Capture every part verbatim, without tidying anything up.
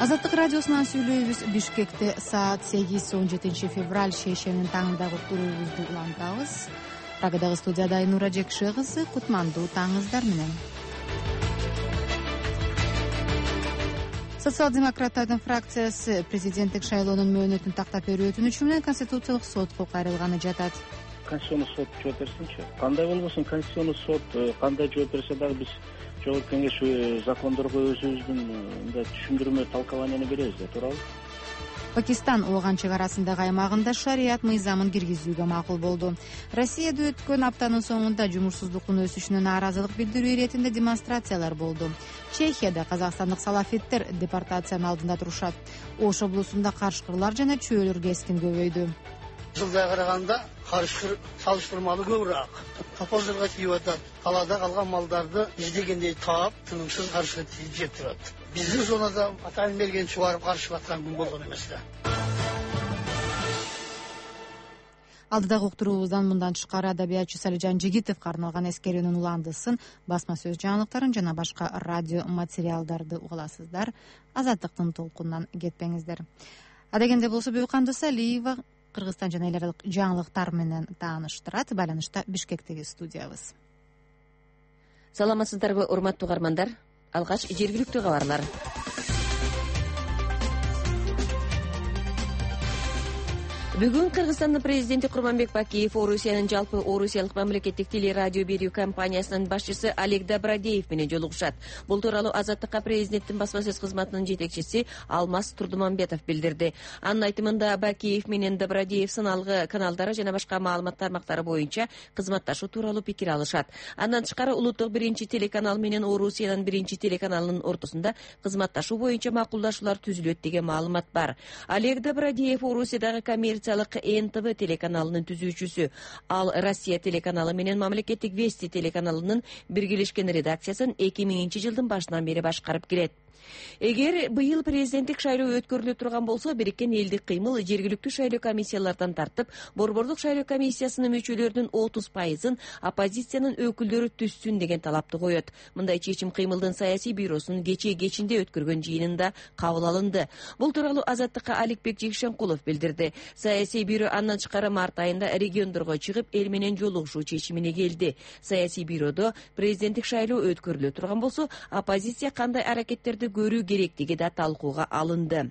Азаттык радиосунан сүйлөйбүз. Бишкекте саат сегиз он жетинчи февраль шейшембинин таңындагы уктуруубузду улантабыз. Прагадагы студияда Айнура Жекше кызы. Кутмандуу таңыңыздар менен. Социал-демократтардын фракциясы президенттик шайлоонун мөөнөтүн тактап берүү өтүнүчү менен Конституциялык сотко кайрылганы жатат. Конституционный сот жооп берсинчи. Кандай болбосун Конституционный сот кандай жооп берсе дагы биз Жогорку Кеңеш закондорго өзүбүздүн мындай түшүндүрмө талкаланияны беребиз да, туурабы? Пакистан ооған чек арасындагы аймагында шарият мыйзамын киргизүүгө макул болду. Россияда өткөн аптанын соңунда жумушсуздуктун өсүшүнө нааразылык билдирүү иретинде демонстрациялар болду. Чехияда казакстандык салафиттер депортациянын алдында турушат. Ош облусунда карышкырлар жана чөөлөр кескин көбөйдү. Жылдайга караганда карышкыр салыштырмалуу көбүрөөк. Топозорго тийип атат. Талаада калган малдарды издегендей таап, тынымсыз карышкыр жеп турат. Биздин зонада атайын берген чугарып карышып аткан күн болгон эмес да. Алдыдагы уктуруубуздан мындан тышкары адабиятчы Салижан Жигитовго арналган эскерүүнүн уландысын, басма сөз жаңылыктарын жана башка радио материалдарды угаласыздар. Азаттыктын толкунунан кетпеңиздер. Адегенде болсо Бүйканды Салиева Кыргызстан жана эл аралык жаңылыктар менен тааныштырат. Байланышта Бишкектеги студиябыз. Саламатсыздарбы, урматтуу угармандар? Алгач жергиликтүү кабарлар. Бүгүн Кыргызстандын президенти Курманбек Бакиев Орусиянын жалпы Орусиялык мамлекеттик телерадио берүү компаниясынын башчысы Олег Добродеев менен жолугушат. Бул тууралуу Азаттыкка президенттин басма сөз кызматынын жетекчиси Алмаз Турдуманбетов билдирди. Анын айтымында Бакиев менен Добродеев сыналгы каналдары жана башка маалымат тармактары боюнча кызматташуу тууралуу пикир алышат. Андан тышкары улуттук биринчи телеканал менен Орусиянын биринчи телеканалынын ортосунда кызматташуу боюнча макулдашуулар түзүлөт деген маалымат бар. Олег Добродеев Орусиядагы коммерция эн тэ вэ телеканалынын түзүүчүсү. Ал Россия телеканалы менен мамлекеттик Вести телеканалынын биргелешкен редакциясын эки миңинчи жылдын башынан бери башкарып келет. Эгер быйыл президенттик шайлоо өткөрүлө турган болсо, Бириккен элдик кыймыл жергиликтүү шайлоо комиссиялардан тартып, борбордук шайлоо комиссиясынын мүчөлөрүнүн отуз пайызын оппозициянын өкүлдөрү түзсүн деген талапты коет. Мындай чечим кыймылдын саясий бюросунун кечээ кечинде өткөргөн жыйынында кабыл алынды. Бул тууралуу Азаттыкка Аликбек Жекшенкулов билдирди. Саясий бюро андан тышкары март айында региондорго чыгып, эл менен жолугушуу чечимине келди. Саясий бюродо президенттик шайлоо өткөрүлө турган болсо, оппозиция кандай аракеттерди көрүү керектиги да талкууга алынды.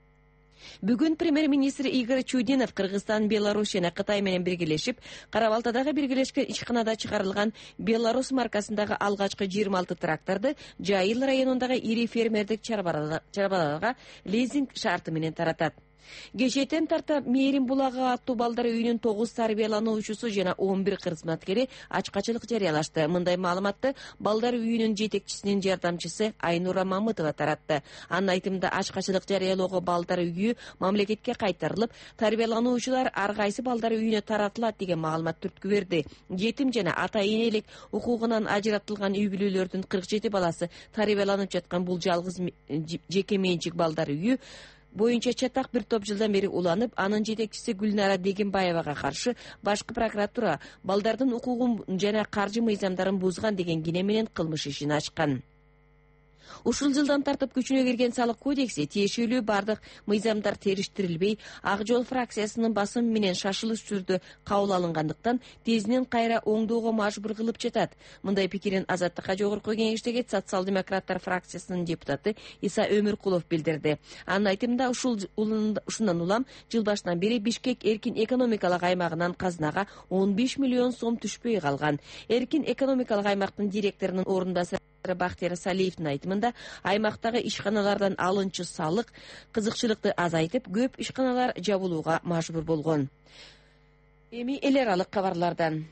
Бүгүн премьер-министр Игорь Чудинов Кыргызстан, Беларусь жана Кытай менен биргелешип, Кара-Балтадагы биргелешкен ичканада чыгарылган Беларусь маркасындагы алгачкы жыйырма алты тракторду Жайыл районундагы ири фермердик чарбаларга лизинг шарты менен таратат. Кечээден тарта Мээрим булагы аттуу балдар үйүнүн тогуз тарбиялануучусу жана он бир кызматкери ачкачылык жарыялашты. Мындай маалыматты балдар үйүнүн жетекчисинин жардамчысы Айнура Мамытова таратты. Анын айтымында ачкачылык жарыялоого балдар үйү мамлекетке кайтарылып, тарбиялануучулар ар кайсы балдар үйүнө таратылат деген маалымат түрткү берди. Жетим жана ата-энелик укугунан ажыратылган үй бүлөлөрдүн кырк жети баласы тарбияланып жаткан бул жалгыз жеке менчик балдар үйү боюнча чатак бир топ жылдан бери уланып, анын жетекчиси Гүлнара Дегенбаевага каршы башкы прокуратура балдардын укугун жана каржы мыйзамдарын бузган деген кине менен кылмыш ишин ачкан. Ушул жылдан тартып күчүнө кирген салык кодекси тиешелүү бардык мыйзамдар териштирилбей, Ак Жол фракциясынын басым менен шашылыш түрдө кабыл алынгандыктан тезинен кайра оңдоого мажбур кылып жатат. Мындай пикирин Азаттыкка Жогорку Кеңештеги социал-демократтар фракциясынын депутаты Иса Өмүркулов билдирди. Анын айтымында ушул ушундан улам жыл башынан бери Бишкек эркин экономикалык аймагынан казынага он беш миллион сом түшпөй калган. Эркин экономикалык аймактын директорунун орунбасары Бактияр Салиевдин айтымында аймактагы ишканалардан алынчы салык кызыкчылыкты азайтып, көп ишканалар жабылууга мажбур болгон. Эми эл аралык кабарлардан.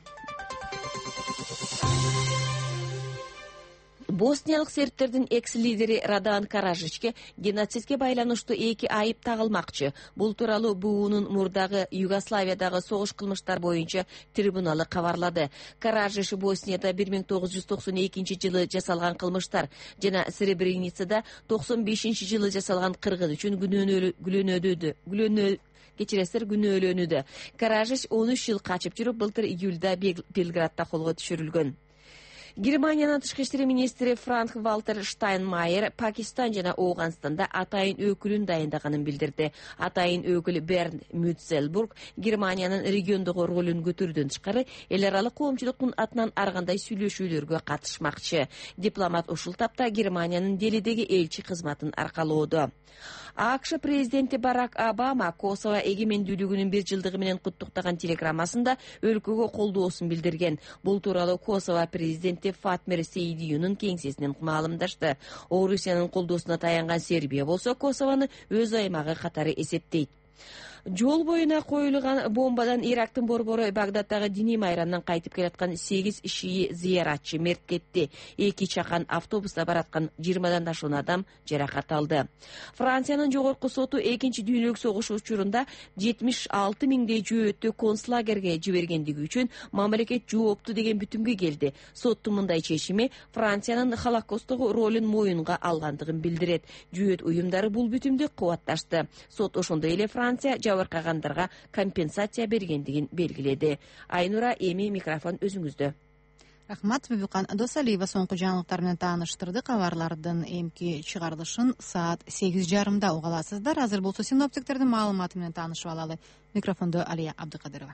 Босниялык сербтердин экс-лидери Радан Каражичке геноцидке байланыштуу эки айып тагылмакчы. Бул тууралуу буунун мурдагы Югославиядагы согуш кылмыштар боюнча трибуналы кабарлады. Каражич Боснияда бир миң тогуз жүз токсон экинчи жылы жасалган кылмыштар жана Сребреницада токсон бешинчи жылы жасалган кыргын үчүн күнөөнөлүдү. Күнөөнө кечиресиздер күнөөлөнүүдө. Каражич он үч жыл качып жүрүп, былтыр июлда Белградда колго түшүрүлгөн. Германиянын тышкы иштер министри Франк Валтер Штайнмайер Пакистан жана Ооганстанда атайын өкүлүн дайындаганын билдирди. Атайын өкүл Берн Мютцельбург Германиянын региондогу ролун көтөрүүдөн тышкары эл аралык коомчулуктун атынан ар кандай сүйлөшүүлөргө катышмакчы. Дипломат ушул тапта Германиянын Делидеги элчи кызматын аркалоодо. АКШ президенти Барак Обама Косово эгемендүүлүгүнүн бир жылдыгы менен куттуктаган телеграммасында өлкөгө колдоосун билдирген. Бул тууралуу Косово президенти Фатмир Сейдиюнун кеңсесинен маалымдашты. Орусиянын колдоосуна таянган Сербия болсо Косовону өз аймагы катары эсептейт. Жол боюна коюлган бомбадан Ирактын борбору Багдадтагы диний майрамдан кайтып келаткан сегиз шии зыяратчы мерт кетти. Эки чакан автобуста бараткан жыйырмадан ашуун адам жаракат алды. Франциянын жогорку соту экинчи дүйнөлүк согуш учурунда жетимиш алты миңдей жөөттү концлагерге жибергендиги үчүн мамлекет жоопту деген бүтүмгө келди. Соттун мындай чечими Франциянын Холокосттогу ролун моюнга алгандыгын билдирет. Жөөт уюмдары бул бүтүмдү кубатташты. Сот ошондой эле Франция жабыркагандарга компенсация бергендигин белгиледи. Айнура, эми микрофон өзүңүздө. Рахмат, Бибикан Досалиева соңку жаңылыктар менен тааныштырды. Кабарлардын эмки чыгарылышын саат сегиз жарымда уга аласыздар. Азыр болсо синоптиктердин маалыматы менен таанышып алалы. Микрофондо Алия Абдыкадырова.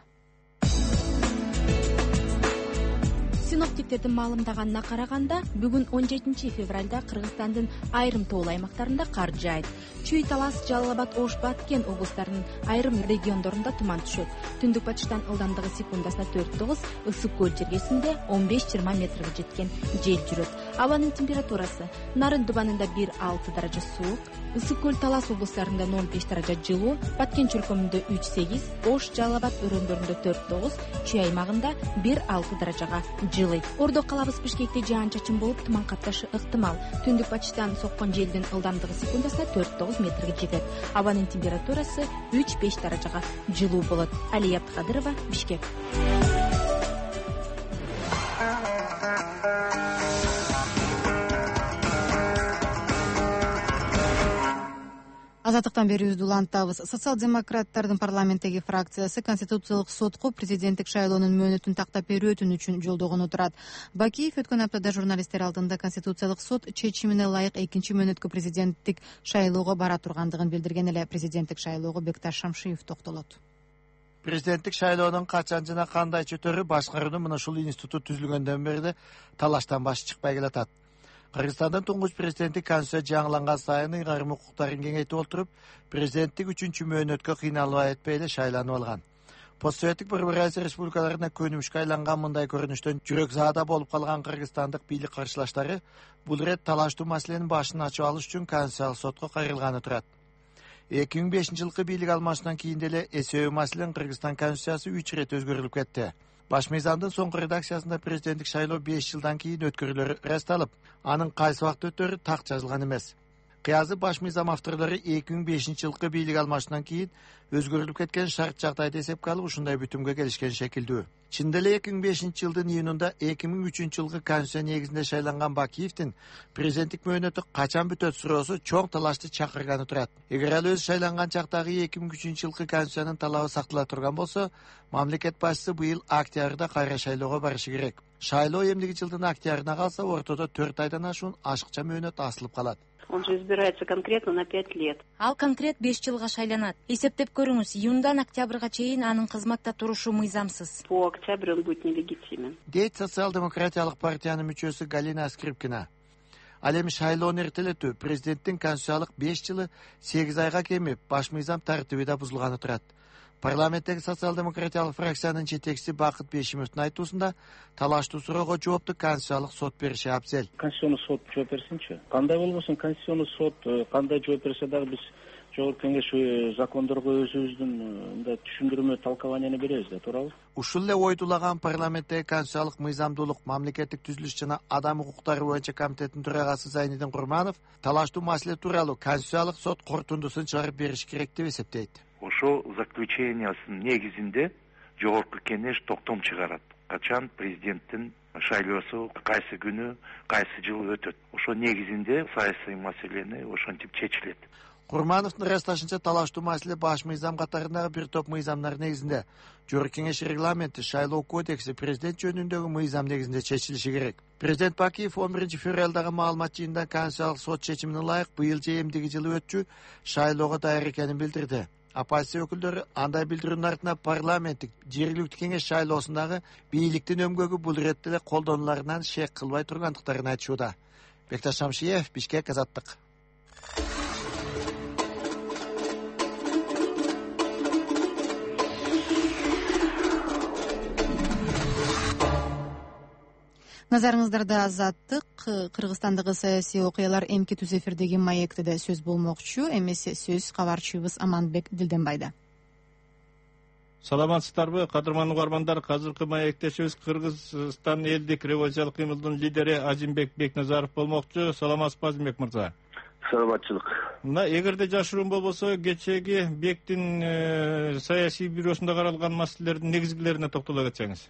Синоптиктердин маалымдаганына караганда, бүгүн он жетинчи февралда Кыргызстандын айрым тоол аймактарында кар жаайт. Чүй, Талас, Жалал Абад, Ош, Баткен облустарынын айрым региондорунда туман түшөт. Түндүк батыштан ылдамдыгы секундасына төрт тогуз, ысык көл жергесинде он беш жыйырма метрге жеткен жел жүрөт. Абанын температурасы: Нарын Дубанында бир алты даража суук, ысык көл Талас облустарында ноль беш даража жылуу, Баткен чөлкөмүндө үч сегиз, Ош, Жалал Абад өрөөндөрүндө төрт тогуз, Чүй аймагында бир алты даражага жылыйт. Ордо калабыз Бишкекте жаан-чачын болуп, туман катташы ыктымал. Түндүк батыштан соккон желдин ылдамдыгы секундасына төрт тогуз метрге жетет. Абанын температурасы үч беш даражага жылуу болот. Алия Абдыкадырова, Бишкек. Азаттыктан берүүбүздү улантабыз. Социал-демократтардын парламенттеги фракциясы Конституциялык сотко президенттик шайлоонун мөөнөтүн тактап берүүтүн үчүн жолдогону турат. Бакиев өткөн аптада журналисттер алдында Конституциялык сот чечимине ылайык экинчи мөөнөткө президенттик шайлоого бара тургандыгын билдирген эле. Президенттик шайлоого Бекташ Шамшиев токтолот. Президенттик шайлоонун качан жана кандай чөтөрү башкарууну мына ушул институт түзүлгөндөн бери талаштан баш чыкпай келатат. Кыргызстандын туңгуч президенти Конституция жаңыланган сайын ыйгарым укуктарын кеңейтип отуруп, президенттик үчүнчү мөөнөткө кыйналбай этпей эле шайланып алган. Постсоветтик Борбор Азия республикаларына көнүмүшкө айланган мындай көрүнүштөн жүрөк заада болуп калган кыргызстандык бийлик каршылаштары бул ирет талаштуу маселенин башын ачып алыш үчүн Конституциялык сотко кайрылганы турат. эки миң бешинчи жылкы бийлик алмашынан кийин деле эсеби маселен Кыргызстан Конституциясы үч ирет өзгөрүлүп кетти. Баш мыйзамдын соңку редакциясында президенттик шайлоо беш жылдан кийин өткөрүлөрү ырасталып, анын кайсы убакта өтөрү так жазылган эмес. Кыязы баш мыйзам авторлору эки миң бешинчи жылкы бийлик алмашынан кийин өзгөрүлүп кеткен шарт жагдайды эсепке алып ушундай бүтүмгө келишкен шекилдүү. Чындап эле эки миң бешинчи жылдын июнунда эки миң үчүнчү жылкы Конституция негизинде шайланган Бакиевдин президенттик мөөнөтү качан бүтөт суроосу чоң талашты чакырганы турат. Эгер ал өзү шайланган чактагы эки миң үчүнчү жылкы Конституциянын талабы сактала турган болсо, мамлекет башчысы быйыл октябрда кайра шайлоого барышы керек. Шайлоо эмдиги жылдын октябрына калса, ортодо төрт айдан ашуун ашыкча мөөнөт асылып калат. Он же избирается конкретно на пять лет. Ал конкрет беш жылга шайланат. Эсептеп көрүңүз, июндан октябрга чейин анын кызматта турушу мыйзамсыз. По октябрю он будет нелегитимен. Дейт социал-демократиялык партиянын мүчөсү Галина Скрипкина. Ал эми шайлоону эртелетүү президенттин конституциялык беш жылы сегиз айга кемип, баш мыйзам тартиби да бузулганы турат. Парламенттеги социал-демократиялык фракциянын жетекчиси Бакыт Бешимовдун айтуусунда талаштуу суроого жоопту Конституциялык сот бериши абзел. Конституционный сот жооп берсинчи. Кандай болбосун Конституционный сот кандай жооп берсе дагы биз Жогорку Кеңеш закондорго өзүбүздүн мындай түшүндүрмө талкабанияны беребиз да, туурабы? Ушул эле ойдулаган парламенттеги конституциялык мыйзамдуулук, мамлекеттик түзүлүш жана адам укуктары боюнча комитеттин төрагасы Зайнидин Курманов талаштуу маселе тууралуу Конституциялык сот корутундусун чыгарып бериш керек деп эсептейт. Ошол заключениясынын негизинде Жогорку Кеңеш токтом чыгарат. Качан президенттин шайлоосу кайсы күнү, кайсы жылы өтөт. Ошо негизинде саясий маселени ошентип чечилет. Курмановдун ырасташынча талаштуу маселе баш мыйзам катарындагы бир топ мыйзамдар негизинде. Жогорку кеңеш регламенти, шайлоо кодекси президент жөнүндөгү мыйзам негизинде чечилиши керек. Президент Бакиев он биринчи февралдагы маалымат жыйынында Конституциялык сот чечимине ылайык быйыл же эмдиги жылы өтчү шайлоого даяр экенин билдирди. Оппозиция өкүлдөрү андай билдирүүнүн артына парламенттик жергиликтүү кеңеш шайлоосундагы бийликтин өмгөгү бул иретте эле колдонуларынан шек кылбай тургандыктарын айтышууда. Бекташ Шамшиев, Бишкек, Азаттык. Назарыңыздарда Азаттык. Кыргызстандагы саясий окуялар эмки түз эфирдеги маектеде сөз болмокчу. Эмесе сөз кабарчыбыз Аманбек Дилденбайда. Саламатсыздарбы, кадырман угармандар. Азыркы маекте сөз Кыргызстан элдик революциялык кыймылдын лидери Азимбек Бекназаров болмокчу. Саламатсызбы, Азимбек мырза? Саламатчылык. Мына эгерде жашыруун болбосо, кечеги Бектин э, саясий бюросунда каралган маселелердин негизгилерине токтоло кетсеңиз.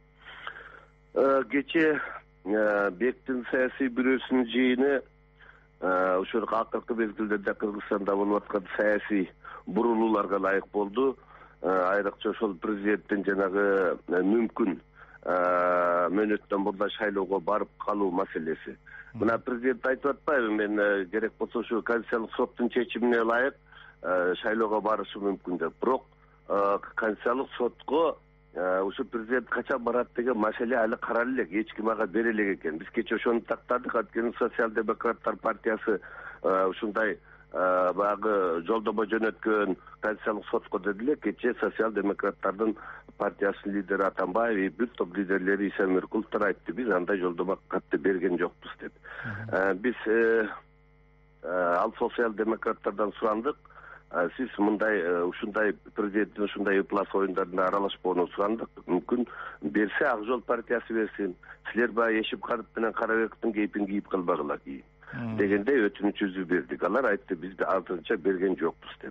Кече Бектин саясий бюросунун жыйыны ошол акыркы мезгилдерде Кыргызстанда болуп аткан саясий бурулууларга ылайык болду. Айрыкча ошол президенттин жанагы мүмкүн мөөнөттөн мурда шайлоого барып калуу маселеси. Мына президент айтып атпайбы, мен керек болсо ушу Конституциялык соттун чечимине ылайык шайлоого барышы мүмкүн деп. Бирок Конституциялык сотко ушу президент качан барат деген маселе али каралы элек, эч ким ага бере элек экен. Биз кече ошону тактадык. Анткени социал-демократтар партиясы ушундай баягы жолдомо жөнөткөн Конституциялык сотко дедиле. Кече социал-демократтардын партиясынын лидери Атамбаев, бир топ лидерлери Иса Меркуловдор айтты, биз андай жолдомо катты берген жокпуз деп. Биз ал социал-демократтардан сурандык. Сиз мындай ушундай президенттин ушундай ыплас оюндарына аралашпоону сурандык. Мүмкүн берсе Ак Жол партиясы берсин. Силер баягы Эшипканов менен Карабековдун кейпин кийип калбагыла кийин дегенде өтүнүчүбүздү бердик. Алар айтты, биз азырынча берген жокпуз деп.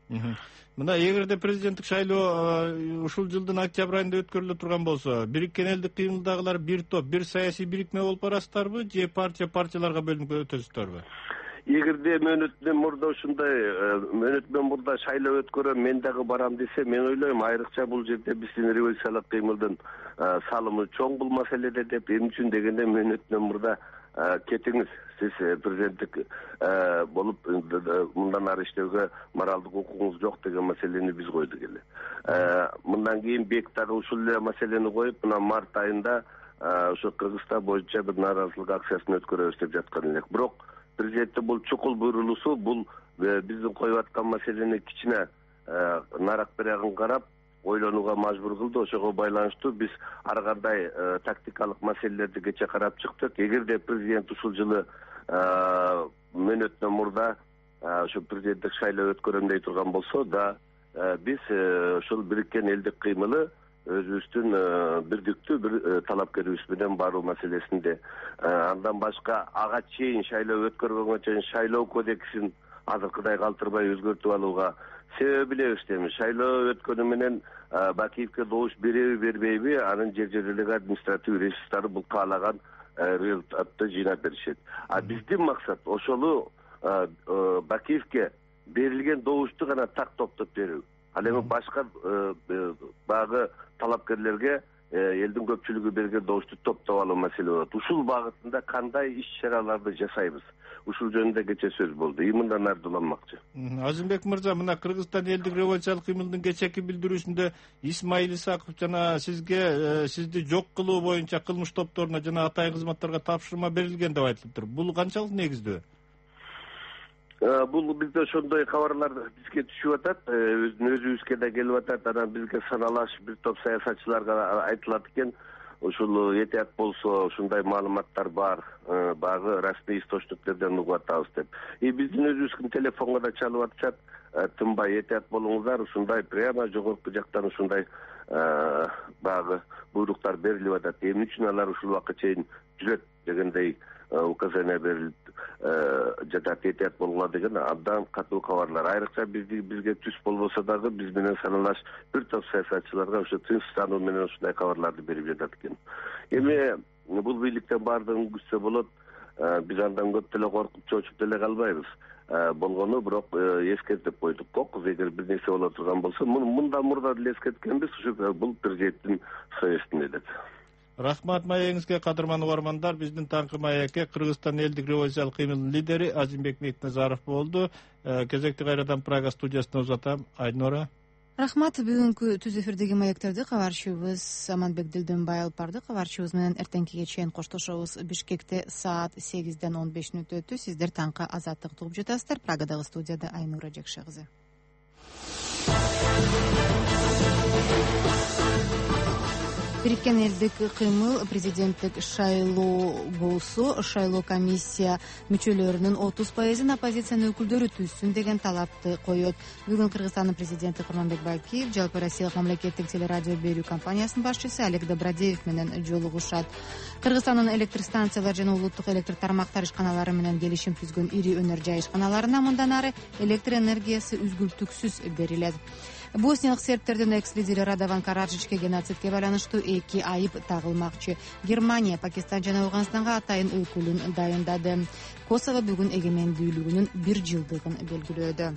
Мына эгерде президенттик шайлоо ушул жылдын октябрь айында өткөрүлө турган болсо, бириккен элдик кыймылдагылар бир топ, бир саясий бирикме болуп барасыздарбы же партия партияларга бөлүнүп өтөсүздөрбү? Эгерде мөөнөттөн мурда ушундай мөөнөттөн мурда шайлоо өткөрөм, мен дагы барам десе, мен ойлойм, айрыкча бул жерде биздин революциялык кыймылдын салымы чоң бул маселеде деп. Эмне үчүн дегенде мөөнөттөн мурда кетиңиз, сиз президенттик болуп мындан ары иштөөгө моралдык укугуңуз жок деген маселени биз койдук эле. Мындан кийин Бек дагы ушул эле маселени коюп, мына март айында ошо Кыргызстан боюнча бир нааразылык акциясын өткөрөбүз деп жаткан элек. Бирок президенттин бул чукул буйрулуусу, бул биздин коюп аткан маселени кичине нарак берегин карап ойлонууга мажбур кылды. Ошого байланыштуу биз ар кандай тактикалык маселелерди кече карап чыктык. Эгерде президент ушул жылы мөөнөттөн мурда ошо президенттик шайлоо өткөрөм дей турган болсо да, биз ушул бириккен элдик кыймылы өзүбүздүн бирдиктүү бир талапкерибиз менен баруу маселесинде. Андан башка ага чейин шайлоо өткөргөнгө чейин шайлоо кодексин азыркыдай калтырбай өзгөртүп алууга себеп билебиз дейм. Шайлоо өткөнү менен Бакиевке добуш береби бербейби, анын жер жердеги административ ресурстары бул каалаган результатты жыйнап беришет. А биздин максат ошолу Бакиевке берилген добушту гана так топтоп берүү. Ал эми башка багы талапкерлерге элдин көпчүлүгү берген добушту топтоп алуу маселе болот. Ушул багытында кандай иш-чараларды жасайбыз? Ушул жөнүндө кече сөз болду. И мындан ары уланмакчы. Азимбек мырза, мына Кыргызстан элдик революциялык кыймылдын кечеки билдирүүсүндө Исмаил Исаков жана сизге сизди жок кылуу боюнча кылмыш топторуна жана атайын кызматтарга тапшырма берилген деп айтылыптыр. Бул канчалык негиздүү? Бул бизде ошондой кабарлар бизге түшүп атат, өзүбүзгө да келип атат. Анан бизге саналаш бир топ саясатчыларга айтылат экен, ушул этият болсо ушундай маалыматтар бар, багы расмий источниктерден угуп атабыз деп. И биздин өзүбүздүн телефонго да чалып атышат, тынбай этият болуңуздар, ушундай прямо жогорку жактан ушундай багы буйруктар берилип атат. Эмне үчүн алар ушул убакка чейин жүрөт дегендей указания берилип жатат, этият болгула деген абдан катуу кабарлар. Айрыкча бизге түз болбосо дагы биз менен саналаш бир топ саясатчыларга ошо тынчтануу менен ушундай кабарларды берип жатат экен. Эми бул бийликтен баардыгын күтсө болот. биз андан көп деле коркуп чочуп деле калбайбыз. Болгону бирок эскертип койдук. Кокуз эгер бир нерсе боло турган болсо, мындан мурда деле эскерткенбиз, ушу бул президенттин совестине деп. Рахмат маегиңизге, кадырман угармандар. Биздин таңкы маекке Кыргызстан элдик революциялык кыймылдын лидери Азимбек Мекназаров болду. Кезекти кайрадан Прага студиясына узатам. Айнура. Рахмат. Бүгүнкү түз эфирдеги маектерди кабарчыбыз Аманбек Дилденбай алып барды. Кабарчыбыз менен эртеңкиге чейин коштошобуз. Бишкекте саат сегизден он беш мүнөт өтү. Сиздер таңкы азаттык угуп жатасыздар. Прагадагы студияда Айнура Жекше кызы. Бириккен элдик кыймыл президенттик шайлоосу шайлоо комиссия мүчөлөрүнүн отуз пайызын оппозициянын өкүлдөрү түзсүн деген талапты коет. Бүгүн Кыргызстандын президенти Курманбек Бакиев Жалпы Россиялык мамлекеттик телерадио берүү компаниясынын башчысы Олег Добродеев менен жолугушат. Кыргызстандын электр станциялар жана улуттук электр тармактар ишканалары менен келишим түзгөн ири өнөр жай ишканаларына мындан ары электр энергиясы үзгүлтүксүз берилет. Босниялык сербтердин экс-лидери Радован Караджичке геноцидке байланыштуу эки айып тагылмакчы. Германия Пакистан жана Ауганстанга атайын өкүлүн дайындады. Косово бүгүн эгемендүүлүгүнүн бир жылдыгын белгилөөдө.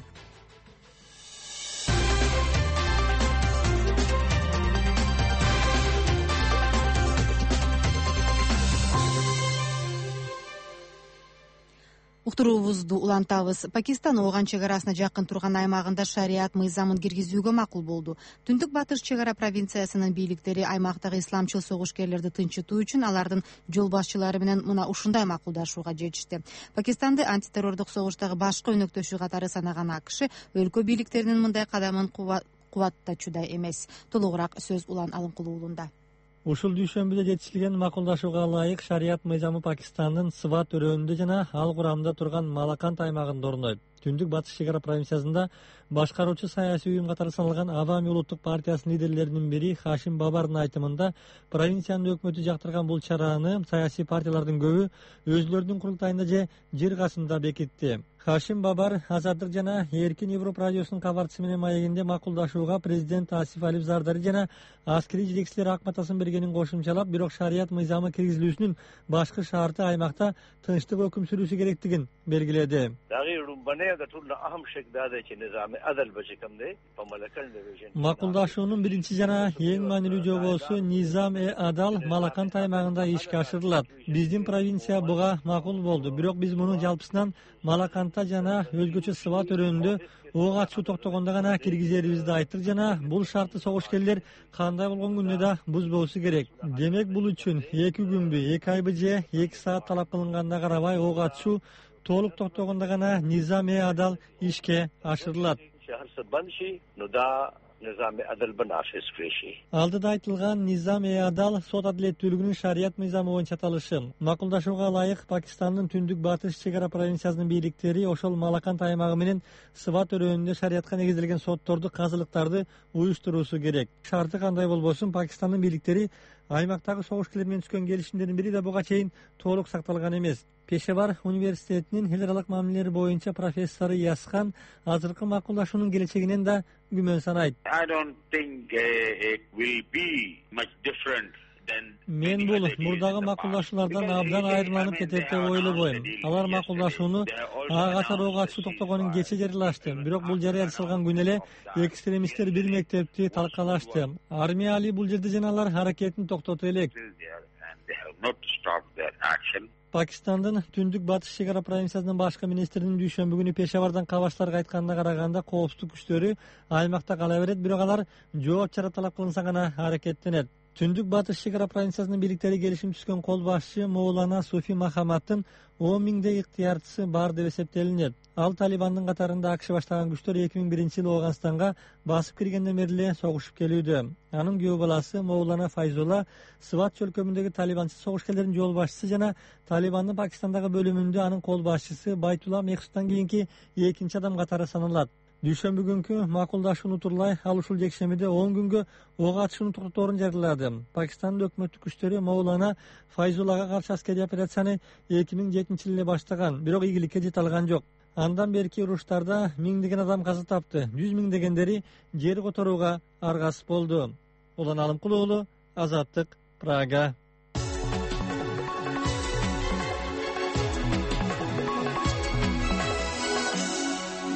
Уктуруубузду улантабыз. Пакистан Ооган чек арасына жакын турган аймагында шарият мыйзамын киргизүүгө макул болду. Түндүк батыш чек ара провинциясынын бийликтери аймактагы исламчыл согушкерлерди тынчытуу үчүн алардын жол башчылары менен мына ушундай макулдашууга жетишти. Пакистанды антитеррордук согуштагы башкы өнөктөшү катары санаган АКШ өлкө бийликтеринин мындай кадамын кубаттачудай эмес. Толугураак сөз Улан Алымкулуулунда. Ушул дүйшөмбүдө жетишилген макулдашууга ылайык шарият мыйзамы Пакистандын Сват өрөөнүндө жана ал курамында турган Малакант аймагында орнойт. Түндүк батыш чек ара провинциясында башкаруучу саясий уюм катары саналган Авами улуттук партиясынын лидерлеринин бири Хашим Бабардын айтымында провинциянын өкмөтү жактырган бул чараны саясий партиялардын көбү өзүлөрүнүн курултайында же жыргасында бекитти. Хашим Бабар Азаттык жана Эркин Европа радиосунун кабарчысы менен маегинде макулдашууга президент Асиф Алиев Зардари жана аскерий жетекчилер Акматасын бергенин кошумчалап, бирок шарият мыйзамы киргизилүүсүнүн башкы шарты аймакта тынчтык өкүм сүрүүсү керектигин белгиледи. Макулдашуунун биринчи жана эң маанилүү жобосу Низам э Адал Малакант аймагында ишке ашырылат. Биздин провинция буга макул болду, бирок биз муну жалпысынан Малакантта жана өзгөчө Сват өрөөнүндө ок атышуу токтогондо гана киргизерибизди айттык жана бул шартты согушкерлер кандай болгон күндө да бузбоосу керек. Демек бул үчүн эки күнбү, эки айбы же эки саат талап кылынганда карабай ок атышуу толук токтогондо гана Низам э Адал ишке ашырылат. Алдыда айтылган Низам э Адал сот адилеттүүлүгүнүн шарият мыйзамы боюнча аталышы. Макулдашууга ылайык Пакистандын түндүк батыш чек ара провинциясынын бийликтери ошол Малакант аймагы менен Сват өрөөнүндө шариятка негизделген сотторду, казылыктарды уюштуруусу керек. Шарты кандай болбосун, Пакистандын бийликтери аймактагы согушкерлер менен түзгөн келишимдердин бири да буга чейин толук сакталган эмес. Пешевар университетинин эл аралык мамилелер боюнча профессору Ясхан азыркы макулдашуунун келечегинен да күмөн санайт. Мен бул мурдагы макулдашуулардан абдан айырмаланып кетет деп ойлобойм. Алар макулдашууну ага катар ок атышуу токтогонун кече жарыялашты. Бирок бул жарыя жасалган күнү эле экстремисттер бир мектепти талкалашты. Армия али бул жерде жана алар аракетин токтото элек. Пакистандын түндүк батыш чек ара провинциясынын башкы министринин дүйшөмбү күнү Пешавардан кабарчыларга айтканына караганда коопсуздук күчтөрү аймакта кала берет, бирок алар жооп чара талап кылынса гана аракеттенет. Түндүк батыш чек ара провинциясынын бийликтери келишим түзгөн кол башчы Моулана Суфи Махаматтын он миңдей ыктыярчысы бар деп эсептелинет. Ал Талибандын катарында АКШ баштаган күчтөр эки миң биринчи жылы Ооганстанга басып киргенден бери эле согушуп келүүдө. Анын күйөө баласы Моулана Файзула Сват чөлкөмүндөгү талибанчы согушкерлердин жол башчысы жана Талибандын Пакистандагы бөлүмүндө анын кол башчысы Байтула Мехсуттан кийинки экинчи адам катары саналат. Дүйшөмбү күнкү макулдашууну турлай ал ушул жекшемиде он күнгө ок атышууну токтоторун жарыялады. Пакистандын өкмөттүк күчтөрү Моулана Файзулага каршы аскерий операцияны эки миң жетинчи жылы эле баштаган, бирок ийгиликке жете алган жок. Андан берки уруштарда миңдеген адам каза тапты, жүз миңдегендери жер которууга аргасыз болду. Улан Алымкулуулу, Азаттык, Прага.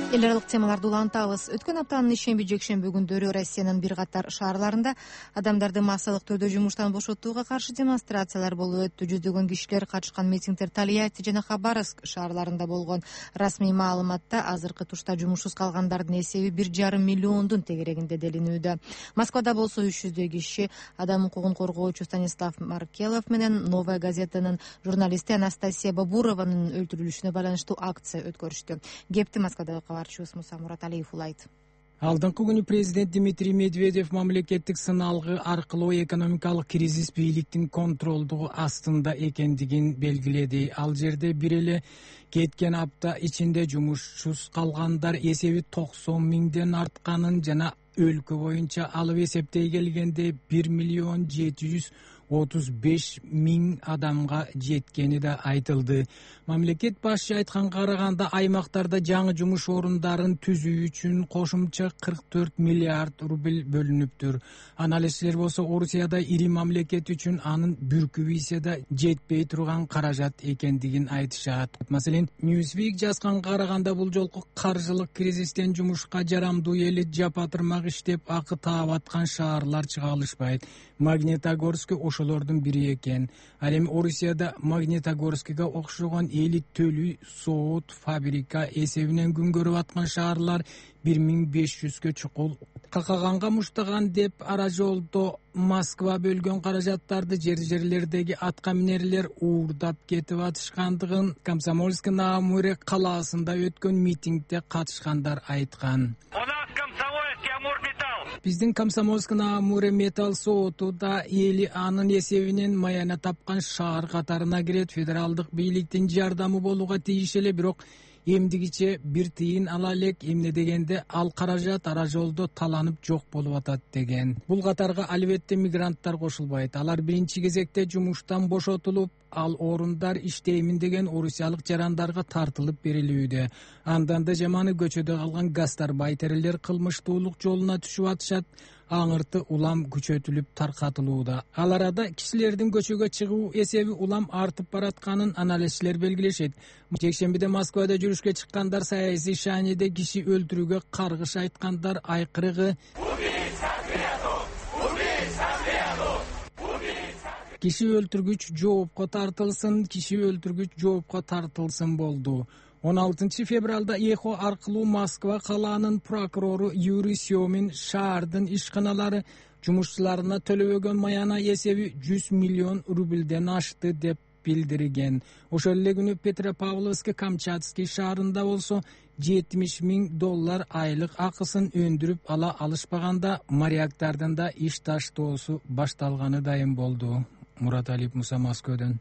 эл аралык темаларды улантабыз. Өткөн аптанын ишемби жекшемби күндөрү Россиянын бир катар шаарларында адамдарды массалык түрдө жумуштан бошотууга каршы демонстрациялар болуп өттү. Жүздөгөн кишилер катышкан митингдер Тольятти жана Хабаровск шаарларында болгон. Расмий маалыматта азыркы тушта жумушсуз калгандардын эсеби бир жарым миллиондун тегерегинде делинүүдө. Москвада болсо үч жүздөй киши адам укугун коргоочу Станислав Маркелов менен Новая газетанын журналисти Анастасия Бабурованын өлтүрүлүшүнө байланыштуу акция өткөрүштү. Кепти Москвадагы кабарчыбыз Муса Мураталиев улайт. Алдыңкы күнү президент Дмитрий Медведев мамлекеттик сыналгы аркылуу экономикалык кризис бийликтин контролдугу астында экендигин белгиледи. Ал жерде бир эле кеткен апта ичинде жумушсуз калгандар эсеби токсон миңден артканын жана өлкө боюнча алып эсептей келгенде бир миллион жети жүз отуз беш миң адамга жеткени да айтылды. Мамлекет башчы айтканга караганда аймактарда жаңы жумуш орундарын түзүү үчүн кошумча кырк төрт миллиард рубль бөлүнүптүр. Аналитиктер болсо Орусияда ири мамлекет үчүн анын бүркүбүйсө да жетпей турган каражат экендигин айтышат. Маселен, Newsweek жазганга караганда бул жолку каржылык кризистен жумушка жарамдуу эли жапатырмак иштеп акы таап аткан шаарлар чыга алышпайт. Магнитогорск ошолордун бири экен. Ал эми Орусияда Магнитогорскиге окшогон эли төлү соот фабрика эсебинен күн көрүп аткан шаарлар бир миң беш жүзгө чукул. Какаганга муштаган деп ара жолдо Москва бөлгөн каражаттарды жер-жерлердеги атка минерлер уурдап кетип атышкандыгын Комсомольск на Амуре калаасында өткөн митингде катышкандар айткан. Биздин Комсомольск на Амуре металл сооту да эли анын эсебинен маяна тапкан шаар катарына кирет. Федералдык бийликтин жардамы болууга тийиш эле, бирок эмдигиче бир тыйын ала элек, эмне дегенде ал каражат ара жолдо таланып жок болуп атат деген. Бул катарга албетте мигранттар кошулбайт. Алар биринчи кезекте жумуштан бошотулуп, ал орундар иштеймин деген орусиялык жарандарга тартылып берилүүдө. Андан да жаманы көчөдө калган гастарбайтерлер кылмыштуулук жолуна түшүп атышат. Аңырты улам күчөтүлүп таркатылууда. Ал арада кишилердин көчөгө чыгуу эсеби улам артып баратканын аналитиктер белгилешет. Жекшембиде Москвада жүрүшкө чыккандар саясий шааниде киши өлтүрүүгө каргыш айткандар айкырыгы киши өлтүргүч жоопко тартылсын, киши өлтүргүч жоопко тартылсын болду. он алтынчы февралда Эхо аркылуу Москва калаанын прокурору Юрий Семин шаардын ишканалары жумушчуларына төлөбөгөн маяна эсеби жүз миллион рубльден ашты деп билдирген. Ошол эле күнү Петропавловск Камчатский шаарында болсо жетимиш миң доллар айлык акысын өндүрүп ала алышпаганда моряктардын да иш таштоосу башталганы дайым болду. Мураталиев, Муса, Москвадан.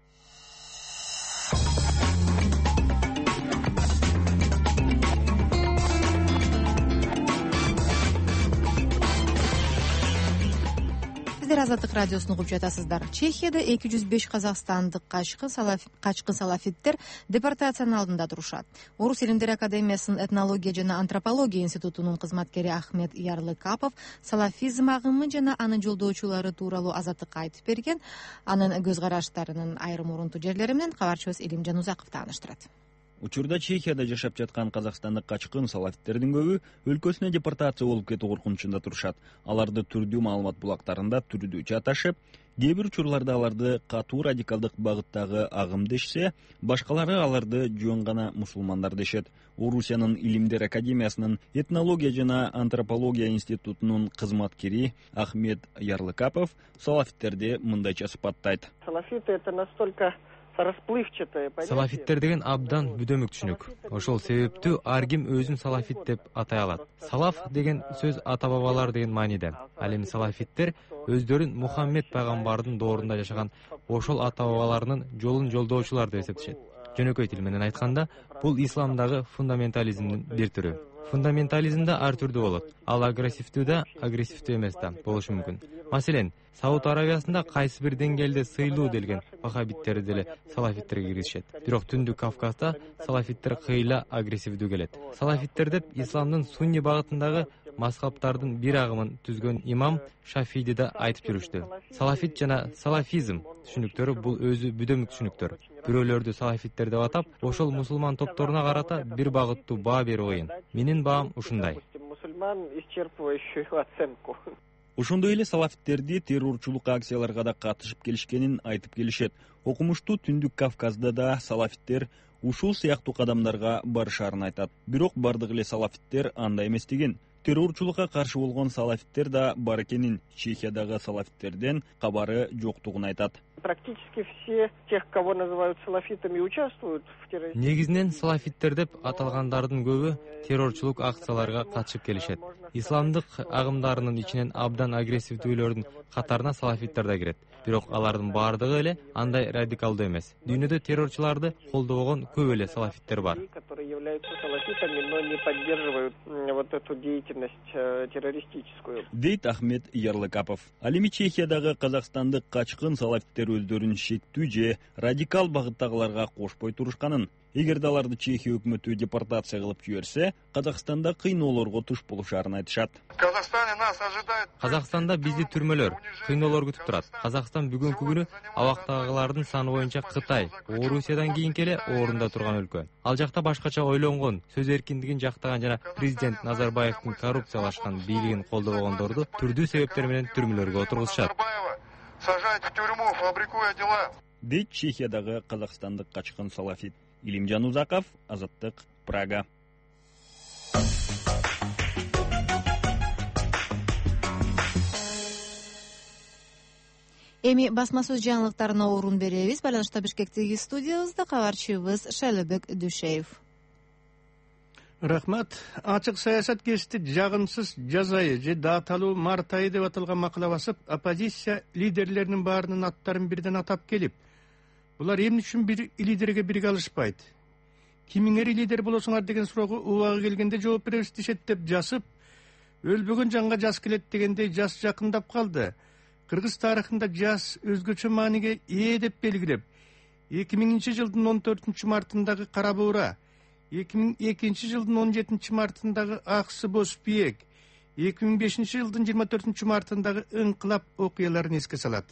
Сиздер Азаттык радиосун угуп жатасыздар. Чехияда эки жүз беш казакстандык качкын салафиттер депортациянын алдында турушат. Орус элимдер академиясынын этнология жана антропология институтунун кызматкери Ахмет Ярлыкапов салафизм агымы жана анын жолдоочулары тууралуу Азаттыкка айтып берген. Анын көз караштарынын айрым урунтуу жерлери менен кабарчыбыз Илимжан Узаков тааныштырат. Учурда Чехияда жашап жаткан казакстандык качкын салафиттердин көбү өлкөсүнө депортация болуп кетүү коркунучунда турушат. Аларды түрдүү маалымат булактарында түрдүү жаташып, кээ бир учурларда аларды катуу радикалдык багыттагы агым дешсе, башкалары аларды жөн гана мусулмандар дешет. Орусиянын Илимдер академиясынын этнология жана антропология институтунун кызматкери Ахмет Ярлыкапов салафиттерди мындайча сыпаттайт. Салафиты это настолько Салафиттер деген абдан бүдөмүк түшүнүк. Ошол себептүү ар ким өзүн салафит деп атай алат. Салаф деген сөз ата бабалар деген мааниде. Ал эми салафиттер өздөрүн Мухаммед пайгамбардын доорунда жашаган ошол ата бабаларынын жолун жолдоочулар деп эсептешет. Жөнөкөй тил менен айтканда, бул исламдагы фундаментализмдин бир түрү. Фундаментализмда ар түрдүү болот. Ал агрессивдүү да, агрессивдүү эмес да болушу мүмкүн. Маселен, Сауд Арабиясында кайсы бир деңгээлде сыйлуу делген вахабиттер деле салафиттерге киришет. Бирок Түндүк Кавказда салафиттер кыйла агрессивдүү келет. Салафиттер деп исламдын сунни багытындагы мазхабтардын бир агымын түзгөн имам Шафиди да айтып жүрүштү. Салафит жана салафизм түшүнүктөрү бул өзү бүдөмүк түшүнүктөр. Бирөөлөрдү салафиттер деп атап, ошол мусулман топторуна карата бир багыттуу баа берүү кыйын. Менин баам ушундай. Ошондой эле салафиттерди террорчулук акцияларга да катышып келишкенин айтып келишет. Окумуштуу Түндүк Кавказда да салафиттер ушул сыяктуу кадамдарга барышарын айтат. Бирок бардык эле салафиттер андай эмес деген. Террорчулукка каршы болгон салафиттер да бар экенин, Чехиядагы салафиттерден кабары жоктугун айтат. Практически все тех, кого называют салафитами, участвуют в террористических... Негизинен салафиттер деп аталгандардын көбү террорчулук акцияларга катышып келишет. Исламдык агымдарынын ичинен абдан агрессивдүүлөрдүн катарына салафиттер да кирет. Бирок алардын баардыгы эле андай радикалдуу эмес. Дүйнөдө террорчуларды колдобогон көп эле салафиттер бар. Которые являются салафитами, но не поддерживают вот эту деятельность террористическую. Дейт Ахмет Ярлыкапов. Ал эми Чехиядагы казакстандык качкын салафиттер өздөрүн шектүү же радикал багыттагыларга кошпой турушканын, эгерде аларды Чехия өкмөтү депортация кылып жиберсе, Казакстанда кыйноолорго туш болушарын айтышат. Казакстанда бизди түрмөлөр, кыйноолор күтүп турат. Казакстан бүгүнкү күнү абактагылардын саны боюнча Кытай, Орусиядан кийинки эле орунда турган өлкө. Ал жакта башкача ойлонгон, сөз эркиндигин жактаган жана президент Назарбаевдин коррупциялашкан бийлигин колдобогондорду түрдүү себептер менен түрмөлөргө отургузушат. Сажать в тюрьму, фабрикуя дела. Дейт Чехиядагы казакстандык качкын салафит. Илимжан Узаков, Азаттык, Прага. Эми басма сөз жаңылыктарына орун беребиз. Байланышта Бишкектеги студиябызда кабарчыбыз Шайлыбек Дүшеев. Рахмат. Ачык саясат кести жагымсыз жаз айы же даталуу март айы деп аталган макала басып, оппозиция лидерлеринин баарынын аттарын бирден атап келип, булар эмне үчүн бир лидерге бирге алышпайт? Кимиңер лидер болосуңар деген суроого убагы келгенде жооп беребиз дешет деп жасып, өлбөгөн жанга жаз келет дегендей жаз жакындап калды. Кыргыз тарыхында жаз өзгөчө мааниге ээ деп белгилеп, эки миңинчи жылдын он төртүнчү мартындагы Кара Буура, эки миң экинчи жылдын он жетинчи мартындагы Аксы Боз Биек, эки миң бешинчи жылдын жыйырма төртүнчү мартындагы Ыңкылап окуяларын эске салат.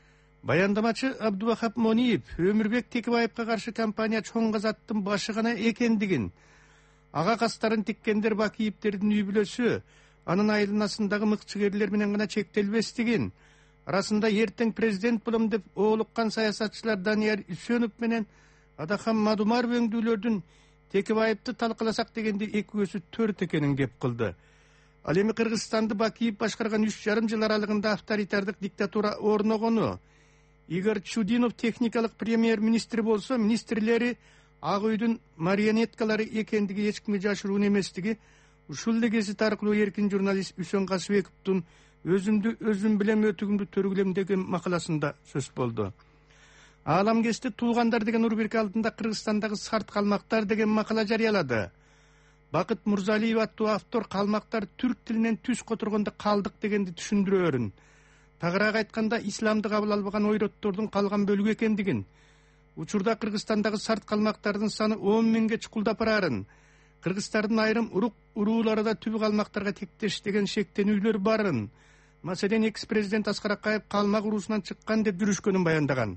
Баяндамачы Абдубахап Мониев Өмүрбек Текебаевка каршы компания чоң казаттын башы гана экендигин, ага кастарын тиккендер Бакиевтердин үй бүлөсү, анын айланасындагы мыкчыгерлер менен гана чектелбестигин, арасында эртең президент болом деп оолуккан саясатчылар Данияр Үсөнов менен Адахам Мадумар өңдүүлөрдүн Текебаевди талкаласак дегенде эки көзү төрт экенин кеп кылды. Ал эми Кыргызстанды Бакиев башкарган үч жарым жыл аралыгында авторитардык диктатура орногону, Игорь Чудинов техникалык премьер-министр болсо, министрлери Ак үйдүн марионеткалары экендиги эч кимге жашыруун эместиги ушул эле гезит аркылуу эркин журналист Үсөн Касыбековдун өзүмдү өзүм билем өтүгүмдү төрүгүлем деген макаласында сөз болду. Ааламгесте туугандар деген рубрика алдында Кыргызстандагы сарт калмактар деген макала жарыялады. Бакыт Мурзалиев аттуу автор калмактар түрк тилинен түз которгондо калдык дегенди түшүндүрөөрүн, тагыраак айтканда исламды кабыл албаган ойроттордун калган бөлүгү экендигин, учурда Кыргызстандагы сарт калмактардын саны он миңге чукулдап барарын, кыргыздардын айрым урук уруулары да түбү калмактарга тектеш деген шектенүүлөр барын, маселен экс-президент Аскар Акаев калмак уруусунан чыккан деп жүрүшкөнүн баяндаган.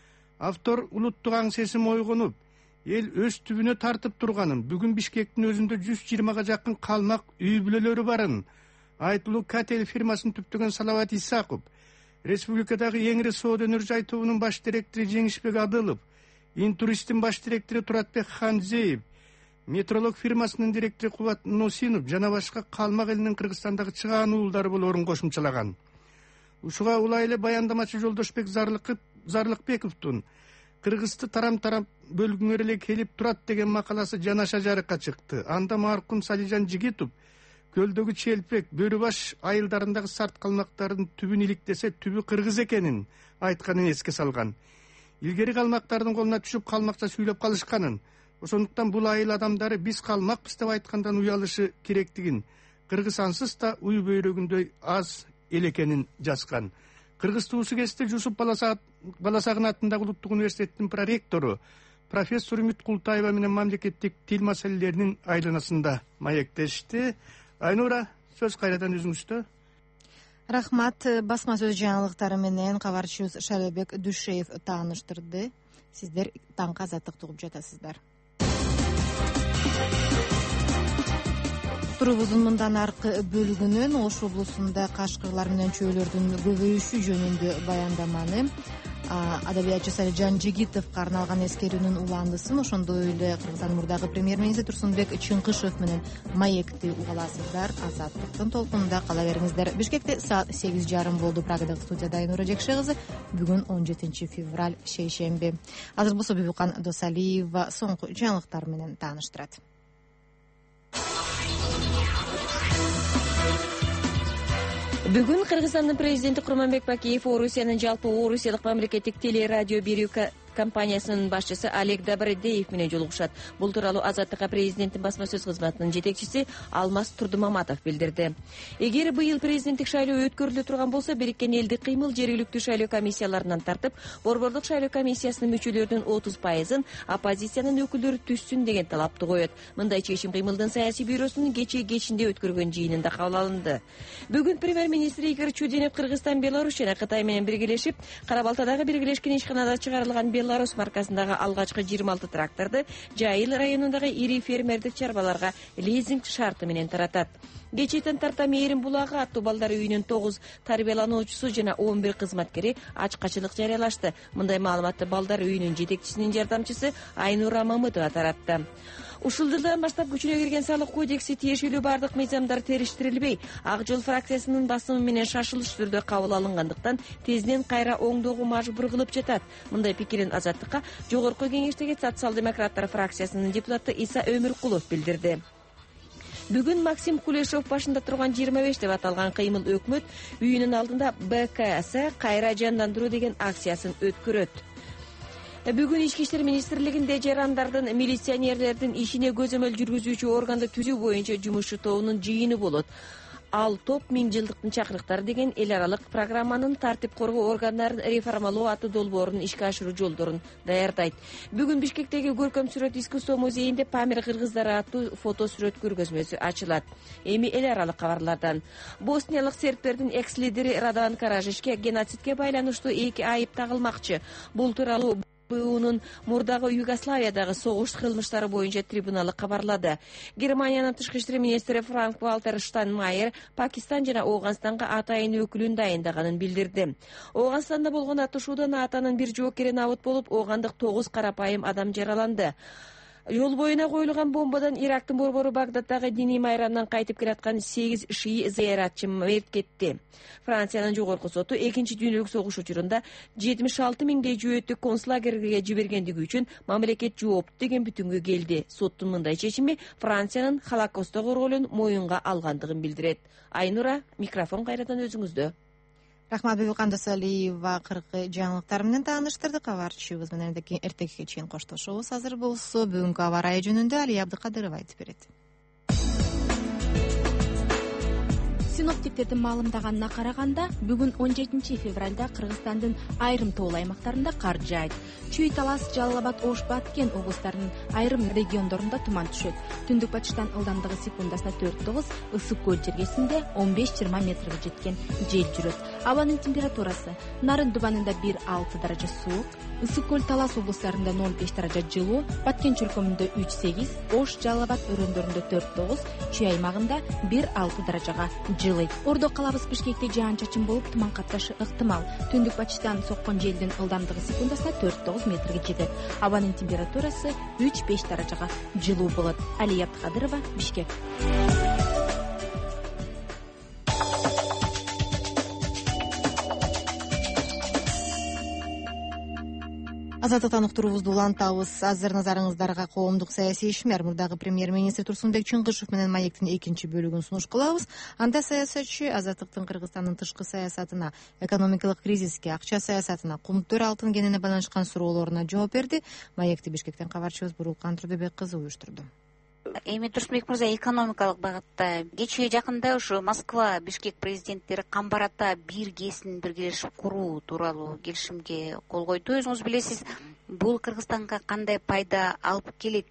Автор улуттук аң сезим ойгонуп, эл өз түбүнө тартып турганын, бүгүн Бишкектин өзүндө жүз жыйырмага жакын калмак үй бүлөлөрү барын, айтылуу Кател фирмасын түптөгөн Салават Исаков, республикадагы эң ири соода өнөр жай тобунун баш директору Жеңишбек Адылов, Интуристтин баш директору Туратбек Ханзеев, метролог фирмасынын директору Кубат Носинов жана башка калмак элинин Кыргызстандагы чыгаан уулдары болоорун кошумчалаган. Ушуга улай эле баяндамачы Жолдошбек Зарлыкбековдун Кыргызды тарам-тарам бөлгүңөр эле келип турат деген макаласы жанаша жарыкка чыкты. Анда маркум Салижан Жигитов көлдөгү челпек, бөрүбаш айылдарындагы сарт калмактардын түбүн иликтесе түбү кыргыз экенин айтканын эске салган. Илгери калмактардын колуна түшүп калмакча сүйлөп калышканын, ошондуктан бул айыл адамдары биз калмакпыз деп айткандан уялышы керектигин, кыргыз ансыз да уй бөйрөгүндөй аз эл экенин жазган. Кыргыз туусу кесте Жусуп Баласагын атындагы улуттук университеттин проректору профессор Үмүт Култаева менен мамлекеттик тил маселелеринин айланасында маектешти. Айнура, сөз кайрадан өзүңүздө. Рахмат. Басма сөз жаңылыктары менен кабарчыбыз Шайлообек Дүйшеев тааныштырды. Сиздер таңкы азаттыкты угуп жатасыздар. Турубуздун мындан аркы бөлүгүнөн Ош облусунда кашкырлар менен чөйлөрдүн көбөйүшү жөнүндө баяндаманы, адабиятчы Салижан Жигитовго арналган эскерүүнүн уландысын, ошондой эле Кыргызстандын мурдагы премьер-министри Турсунбек Чыңкышев менен маекти угуп аласыздар. Азаттыктын толкунунда кала бериңиздер. Бишкекте саат сегиз жарым болду. Прагадагы студияда Айнура Жекше кызы. Бүгүн он жетинчи февраль шейшемби. Азыр болсо Бибикан Досалиева соңку жаңылыктар менен тааныштырат. Бүгүн Кыргызстандын президенти Курманбек Бакиев Орусиянын жалпы орусиялык мамлекеттик телерадио берүү компаниясынын башчысы Олег Добродеев менен жолугушат. Бул тууралуу Азаттыкка президенттин басма сөз кызматынын жетекчиси Алмаз Турдумаматов билдирди. Эгер быйыл президенттик шайлоо өткөрүлө турган болсо, Бириккен элдик кыймыл жергиликтүү шайлоо комиссияларынан тартып, борбордук шайлоо комиссиясынын мүчөлөрүнүн отуз пайызын оппозициянын өкүлдөрү түзсүн деген талапты коет. Мындай чечим кыймылдын саясий бюросунун кечээ кечинде өткөргөн жыйынында кабыл алынды. Бүгүн премьер-министр Игорь Чудинов Кыргызстан, Беларусь жана Кытай менен биргелешип, Кара Балтадагы биргелешкен ишканада чыгарылган Беларусь маркасындагы алгачкы жыйырма алты тракторду Жайыл районундагы ири фермердик чарбаларга лизинг шарты менен таратат. Кечээден тарта Мээрим булагы аттуу балдар үйүнүн тогуз тарбиялануучусу жана он бир кызматкери ачкачылык жарыялашты. Мындай маалыматты балдар үйүнүн жетекчисинин жардамчысы Айнура Мамытова таратты. Ушул жылдан баштап күчүнө кирген салык кодекси тиешелүү бардык мыйзамдар териштирилбей, Ак жол фракциясынын басымы менен шашылыш түрдө кабыл алынгандыктан тезден кайра оңдоого мажбур кылып жатат. Мындай пикирин Азаттыкка жогорку кеңештеги социал-демократтар фракциясынын депутаты Иса Өмүркулов билдирди. Бүгүн Максим Кулешов башында турган жыйырма беш деп аталган кыймыл өкмөт үйүнүн алдында БКС кайра жандандыруу деген акциясын өткөрөт. Бүгүн Ички иштер министрлигинде жарандардын, милиционерлердин ишине көзөмөл жүргүзүүчү органды түзүү боюнча жумушчу тобунун жыйыны болот. Ал топ миң жылдыктын чакырыктары деген эл аралык программанын тартип коргоо органдарын реформалоо аты долбоорун ишке ашыруу жолдорун даярдайт. Бүгүн Бишкектеги көркөм сүрөт искусство музейинде Памир кыргыздары аттуу фото сүрөт көргөзмөсү ачылат. Эми эл аралык кабарлардан. Босниялык сербтердин экс-лидери Радован Каражишке геноцидке байланыштуу эки айып тагылмакчы. Бул тууралуу БУнун мурдагы Югославиядагы согуш кылмыштары боюнча трибуналы кабарлады. Германиянын тышкы иштер министри Франк Валтер Штайнмайер Пакистан жана Ооганстанга атайын өкүлүн дайындаганын билдирди. Ооганстанда болгон атышуудан атанын бир жоокери набыт болуп, оогандык тогуз карапайым адам жараланды. Жол боюна коюлган бомбадан Ирактын борбору Багдаддагы диний майрамдан кайтып келаткан сегиз шии зыяратчы мерт кетти. Франциянын жогорку соту экинчи дүйнөлүк согуш учурунда жетимиш алты миңдей жөөттү концлагерге жибергендиги үчүн мамлекет жоопту деген бүтүнгө келди. Соттун мындай чечими Франциянын Холокостого ролун моюнга алгандыгын билдирет. Айнура, микрофон кайрадан өзүңүздө. Рахмат. Бибикан Досалиева кыркы жаңылыктар менен тааныштырды. Кабарчыбыз менен эртекке чейин коштошобуз. Азыр болсо бүгүнкү аба ырайы жөнүндө Алия Абдыкадырова айтып берет. Синоптиктердин маалымдаганына караганда, бүгүн он жетинчи февралда Кыргызстандын айрым тоол аймактарында кар жаайт. Чүй, Талас, Жалал Абад, Ош, Баткен облустарынын айрым региондорунда туман түшөт. Түндүк батыштан ылдамдыгы секундасына төрт тогуз, ысык көл жергесинде он беш жыйырма метрге жеткен жел жүрөт. Абанын температурасы: Нарын Дубанында бир алты даража суук, Ысык көл, Талас облустарында ноль беш даража жылуу, Баткен чөлкөмүндө үч сегиз, Ош, Жалал Абад өрөөндөрүндө төрт тогуз, Чүй аймагында бир алты даражага жылыйт. Ордо калабыз Бишкекте жаан-чачын болуп, туман катташы ыктымал. Түндүк батыштан соккон желдин ылдамдыгы секундасына төрт тогуз метрге жетет. Абанын температурасы үч беш даражага жылуу болот. Алия Абдыкадырова, Бишкек. Азаттыктан уктуруубузду улантабыз. Азыр назарыңыздарга коомдук саясий ишмер мурдагы премьер-министр Турсунбек Чыңкышев менен маектин экинчи бөлүгүн сунуш кылабыз. Анда саясатчы Азаттыктын Кыргызстандын тышкы саясатына, экономикалык кризиске, акча саясатына, кумтөр алтын кенене байланышкан суроолоруна жооп берди. Маекти Бишкектен кабарчыбыз Бурулкан Турдубек кызы уюштурду. Эми Турсунбек мырза, экономикалык багытта кечээ жакында ушу Москва, Бишкек президенттери Камбарата бир КЭСин биргелешип куруу тууралуу келишимге кол койду. Өзүңүз билесиз, бул Кыргызстанга кандай пайда алып келет?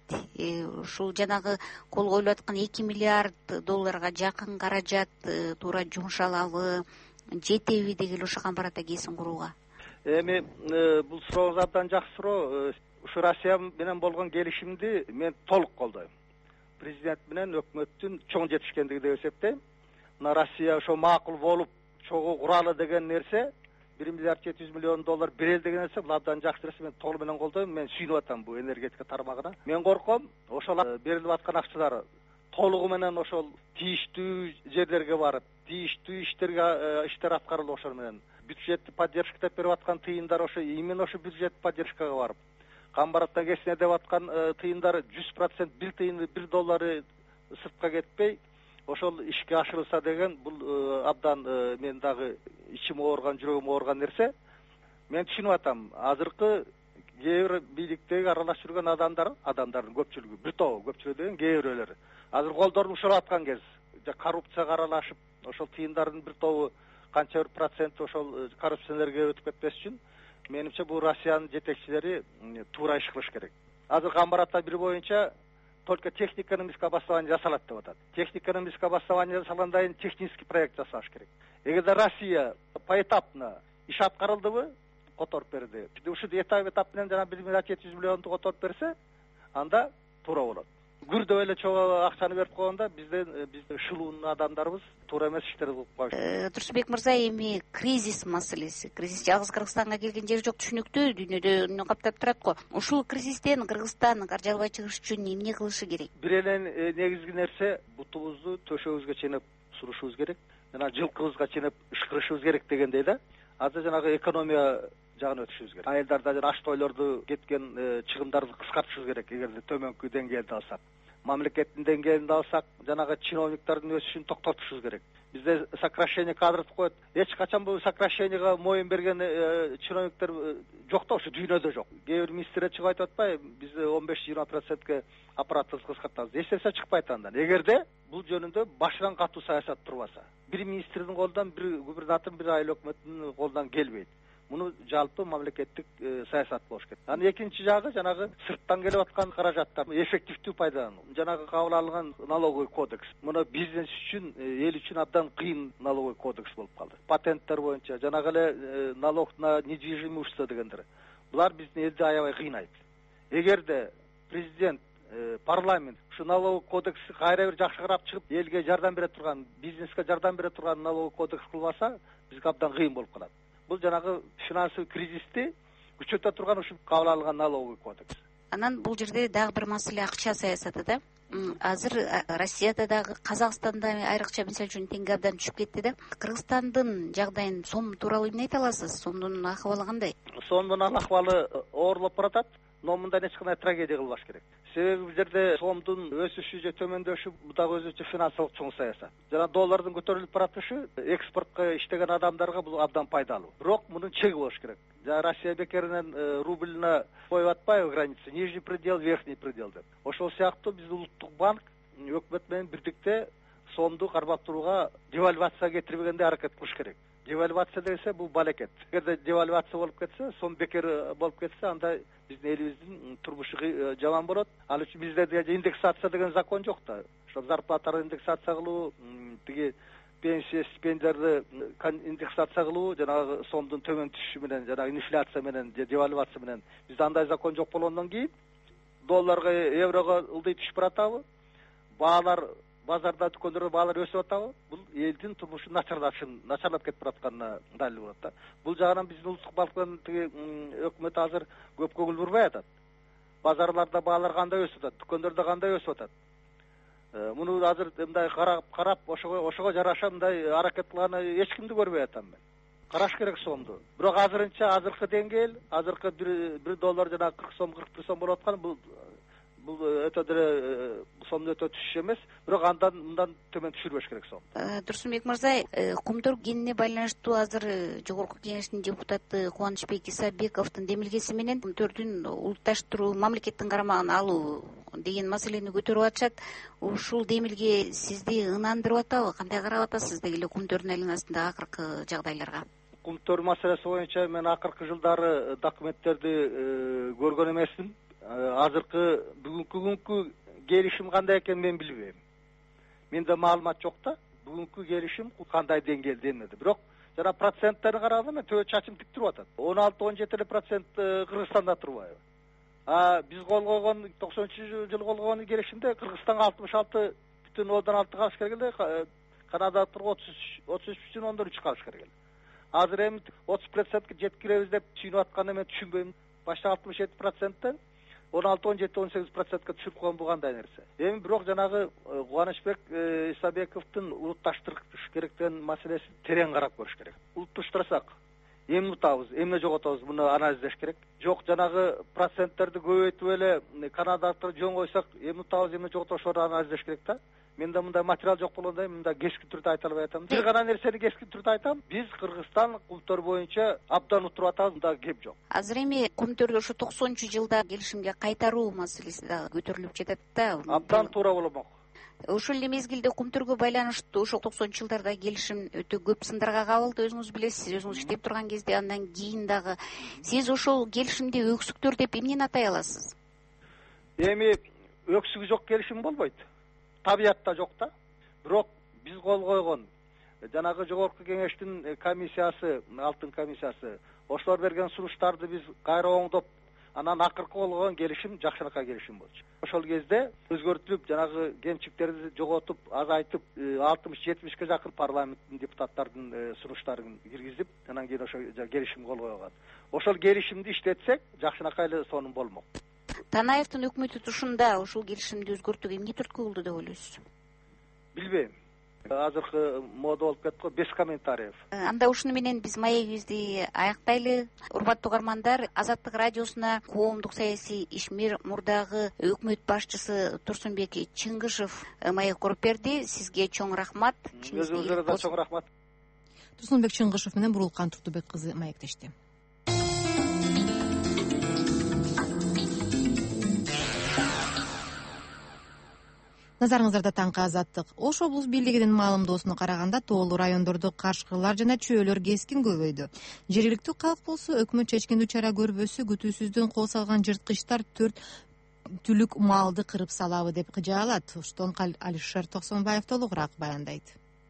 Ушул жанагы кол коюлуп аткан эки миллиард долларга жакын каражат туура жумшалабы, жетеби деген ошого барата кесин курууга? Эми бул сурооңуз абдан жакшы суроо. Ушу Россия менен болгон келишимди мен толук колдойм. Президент менен өкмөттүн чоң жетишкендиги деп эсептейм. Мына Россия ошо макул болуп чогуу куралы деген нерсе, бир миллиард жети жүз миллион доллар берели деген нерсе, бул абдан жакшы нерсе. Мен толук менен колдойм. Мен сүйүнүп атам бул энергетика тармагына. Мен корком, ошол берилип аткан акчалар толугу менен ошол тийиштүү жерлерге барып, тийиштүү иштерге иштер аткарылып, ошол менен бюджеттик поддержка деп берип аткан тыйындар ошо именно ошо бюджеттик поддержкага барып, камбараттан кесине деп аткан тыйындар жүз процент бир тыйын бир доллары сыртка кетпей ошол ишке ашырылса деген, бул абдан мен дагы ичим оорган, жүрөгүм оорган нерсе. Мен түшүнүп атам, азыркы кээ бир бийликтеги аралашып жүргөн адамдар, адамдардын көпчүлүгү, бир тобу, көпчүлүгү деген кээ бирөөлөрү азыр колдорун ушуруп аткан кез, коррупцияга аралашып, ошол тыйындардын бир тобу канча бир процент ошол коррупциялерге өтүп кетпес үчүн, менимче бул Россиянын жетекчилери туура иш кылыш керек. Азыр Камбаратта бир боюнча только технико-экономическое обоснование жасалат деп атат. Технико-экономическое обоснование жасалгандан кийин технический проект жасаш керек. Эгерде Россия поэтапно иш аткарылдыбы, которуп берди. Ушу этап этап менен жана бир миллиард жети жүз миллионду которуп берсе, анда туура болот. Гүрдөп эле чоң акчаны берип койгондо бизден биздин шылуун адамдарыбыз туура эмес иштерди кылып коюшат. Турсунбек мырза, эми кризис маселеси. Кризис жалгыз Кыргызстанга келген жери жок, түшүнүктүү, дүйнөдө каптап турат го. Ушул кризистен Кыргызстан каржалбай чыгыш үчүн эмне кылышы керек? Бир эле негизги нерсе, бутубузду төшөгүбүзгө чейнеп сурушубуз керек, жана жылкыбызга чейнеп ышкырышыбыз керек дегендей да. Азыр жанагы экономия жагына өтүшүбүз керек. Айылдарда жана аш тойлорду кеткен чыгымдарды кыскартышыбыз керек. Эгерде төмөнкү деңгээлди алсак, мамлекеттин деңгээлинде алсак, жанагы чиновниктардын өсүшүн токтотушубуз керек. Бизде сокращение кадров коет. Эч качан бул сокращениеге моюн берген чиновниктер жок да, ушу дүйнөдө жок. Кээ бир министрлер чыгып айтып атпайбы, биз он беш жыйырма процентке аппаратыбызды кыскартабыз. Эч нерсе чыкпайт андан. Эгерде бул жөнүндө башынан катуу саясат турбаса, бир министрдин колунан, бир губернатордун, бир айыл өкмөттүнүн колунан келбейт. Муну жалпы мамлекеттик саясат болуш керек. Анан экинчи жагы жанагы сырттан келип аткан каражаттар эффективдүү пайдалануу. Жанагы кабыл алынган налоговый кодекс, муну бизнес үчүн, эл үчүн абдан кыйын налоговый кодекс болуп калды. Патенттер боюнча, жанагы эле налог на недвижимое имущество дегендер. Булар биздин элди аябай кыйнайт. Эгерде президент, парламент ушу налоговый кодексти кайра бир жакшы карап чыгып, элге жардам бере турган, бизнеске жардам бере турган налоговый кодекс кылбаса, бизге абдан кыйын болуп калат. Бул жанагы финансовый кризисти күчөтө турган ушу кабыл алынган налоговый кодекс. Анан бул жерде дагы бир маселе акча саясаты да. Азыр Россияда дагы, Казакстанда айрыкча мисалы үчүн теңге абдан түшүп кетти да. Кыргызстандын жагдайын, сом тууралуу эмне айта аласыз? Сомдун акыбалы кандай? Сомдун акыбалы оорлоп баратат, но мындан эч кандай трагедия кылбаш керек. Себеби бул жерде сомдун өсүшү же төмөндөшү бул дагы өзүнчө финансылык чоң саясат. Жана доллардын көтөрүлүп баратышы экспортко иштеген адамдарга бул абдан пайдалуу. Бирок мунун чеги болуш керек. Жана Россия бекеринен рубльна коюп атпайбы граница, нижний предел, верхний предел деп. Ошол сыяктуу биздин улуттук банк өкмөт менен бирдикте сомду кармап турууга, девальвация кетирбегенде аракет кылыш керек. Девальвация десе бул балекет. Эгерде девальвация болуп кетсе, сом бекер болуп кетсе, анда биздин элибиздин турмушу жаман болот. Ал үчүн бизде индексация деген закон жок да. Ошо зарплаталарды индексация кылуу, тиги пенсия, стипендияларды индексация кылуу, жанагы сомдун төмөн түшүшү менен, жанагы инфляция менен, девальвация менен бизде андай закон жок болгондон кийин долларга, еврого ылдый түшүп баратабы? Баалар базарда, дүкөндөрдө баалар өсүп атабы? Бул элдин турмушу начарлашын, начарлап кетип баратканына далил болот да. Бул жагынан биздин улуттук банктын тиги өкмөт азыр көп көңүл бурбай атат. Базарларда баалар кандай өсүп атат, дүкөндөрдө кандай өсүп атат? Муну азыр мындай карап, карап ошого ошого жараша мындай аракет кылганы эч кимди көрбөй атам мен. Караш керек сомду. Бирок азырынча азыркы деңгээл, азыркы бир доллар жана кырк сом, кырк бир сом болуп аткан, бул бул өтө деле сомду өтө түшүш эмес, бирок андан мындан төмөн түшүрбөш керек сом. Турсунбек мырза, кумтөр кенине байланыштуу азыр жогорку кеңештин депутаты Кубанычбек Исабековдун демилгеси менен кумтөрдүн улутташтыруу, мамлекеттин карамагына алуу деген маселени көтөрүп атышат. Ушул демилге сизди ынандырып атабы? Кандай карап атасыз деги эле кумтөрдүн айланасындагы акыркы жагдайларга? кумтөр маселеси боюнча мен акыркы жылдары документтерди көргөн эмесмин. Азыркы бүгүнкү күnkү келишим кандай экенин мен билбейм. Менде маалымат жок да. Бүгүнкү келишим кандай деңгээлде эмнеде. Бирок жана проценттерин караганда мен төбө чачым тик туруп атат. он алты он жети процент Кыргызстанда турбайбы? А биз кол койгон токсонунчу жылы кол койгон келишимде Кыргызстанга алтымыш алты бүтүн ондон алты калыш керек эле, Канадалыктарга отуз үч бүтүн ондон үч калыш керек эле. Азыр эми отуз процентке жеткиребиз деп түшүнүп атканын мен түшүнбөйм. Башта алтымыш жети проценттен он алты он жети он сегиз процентке түшүрүп койгон бул кандай нерсе? Эми бирок жанагы Кубанычбек Исабековдун улутташтырыш керек деген маселесин терең карап көрүш керек. Улутташтырсак эмне утабыз, эмне жоготобуз, муну анализдеш керек. Жок, жанагы проценттерди көбөйтүп эле Канадалыктарды жөн койсок, эмне утабыз, эмне жоготобузду анализдеш керек да. Менде мындай материал жок болгондо мында кескин түрдө айта албай атам. Бир гана нерсени кескин түрдө айтам. Биз Кыргызстан кумтөр боюнча абдан утуруп атабыз, мында кеп жок. Азыр эми кумтөргө ошо токсонунчу жылда келишимге кайтаруу маселеси дагы көтөрүлүп жатат да. Абдан туура болмок. Ошол эле мезгилде кумтөргө байланыштуу ошол токсонунчу жылдарда келишим өтө көп сындарга кабылды, өзүңүз билесиз, сиз өзүңүз иштеп турган кезде, андан кийин дагы сиз ошол келишимди өксүктөр деп эмнени атай аласыз? Эми өксүгү жок келишим болбойт. Табиятта жок да. Бирок биз кол койгон жанагы жогорку кеңештин комиссиясы, алтын комиссиясы, ошолор берген сунуштарды биз кайра оңдоп, анан акыркы кол койгон келишим жакшынакай келишим болчу. Ошол кезде өзгөртүлүп, жанагы кемчиликтерди жоготуп, азайтып, алтымыш жетимишке жакын парламенттин депутаттардын сунуштарын киргизип, анан кийин ошол келишим кол койгон. Ошол келишимди иштетсек, жакшынакай эле сонун болмок. Танаевдин өкмөтү тушунда ошол келишимди өзгөртүүгө эмне түрткү кылды деп ойлойсуз? Билбейм. Азыркы мода болуп кетти го, без комментариев. Анда ушуну менен биз маегибизди аяктайлы. Урматтуу угармандар, Азаттык радиосуна коомдук саясий ишмер, мурдагы өкмөт башчысы Турсунбек Чыңгышев маек коруп берди. Сизге чоң рахмат. Өзүңүзгө да чоң рахмат. Турсунбек Чыңгышев менен Бурулкан Турдубек кызы маектешти. Назарыңыздарда таңкы Азаттык. Ош облус бийлигинин маалымдоосуна караганда, тоолуу райондордо кашкырлар жана чөөлөр кескин көбөйдү. Жергиликтүү калк болсо өкмөт чечкендүү чара көрбөсө күтүүсүздөн кол салган жырткычтар төрт түлүк малды кырып салабы деп кыжаалат. Оштон Алишер Токсонбаев толугураак баяндайт.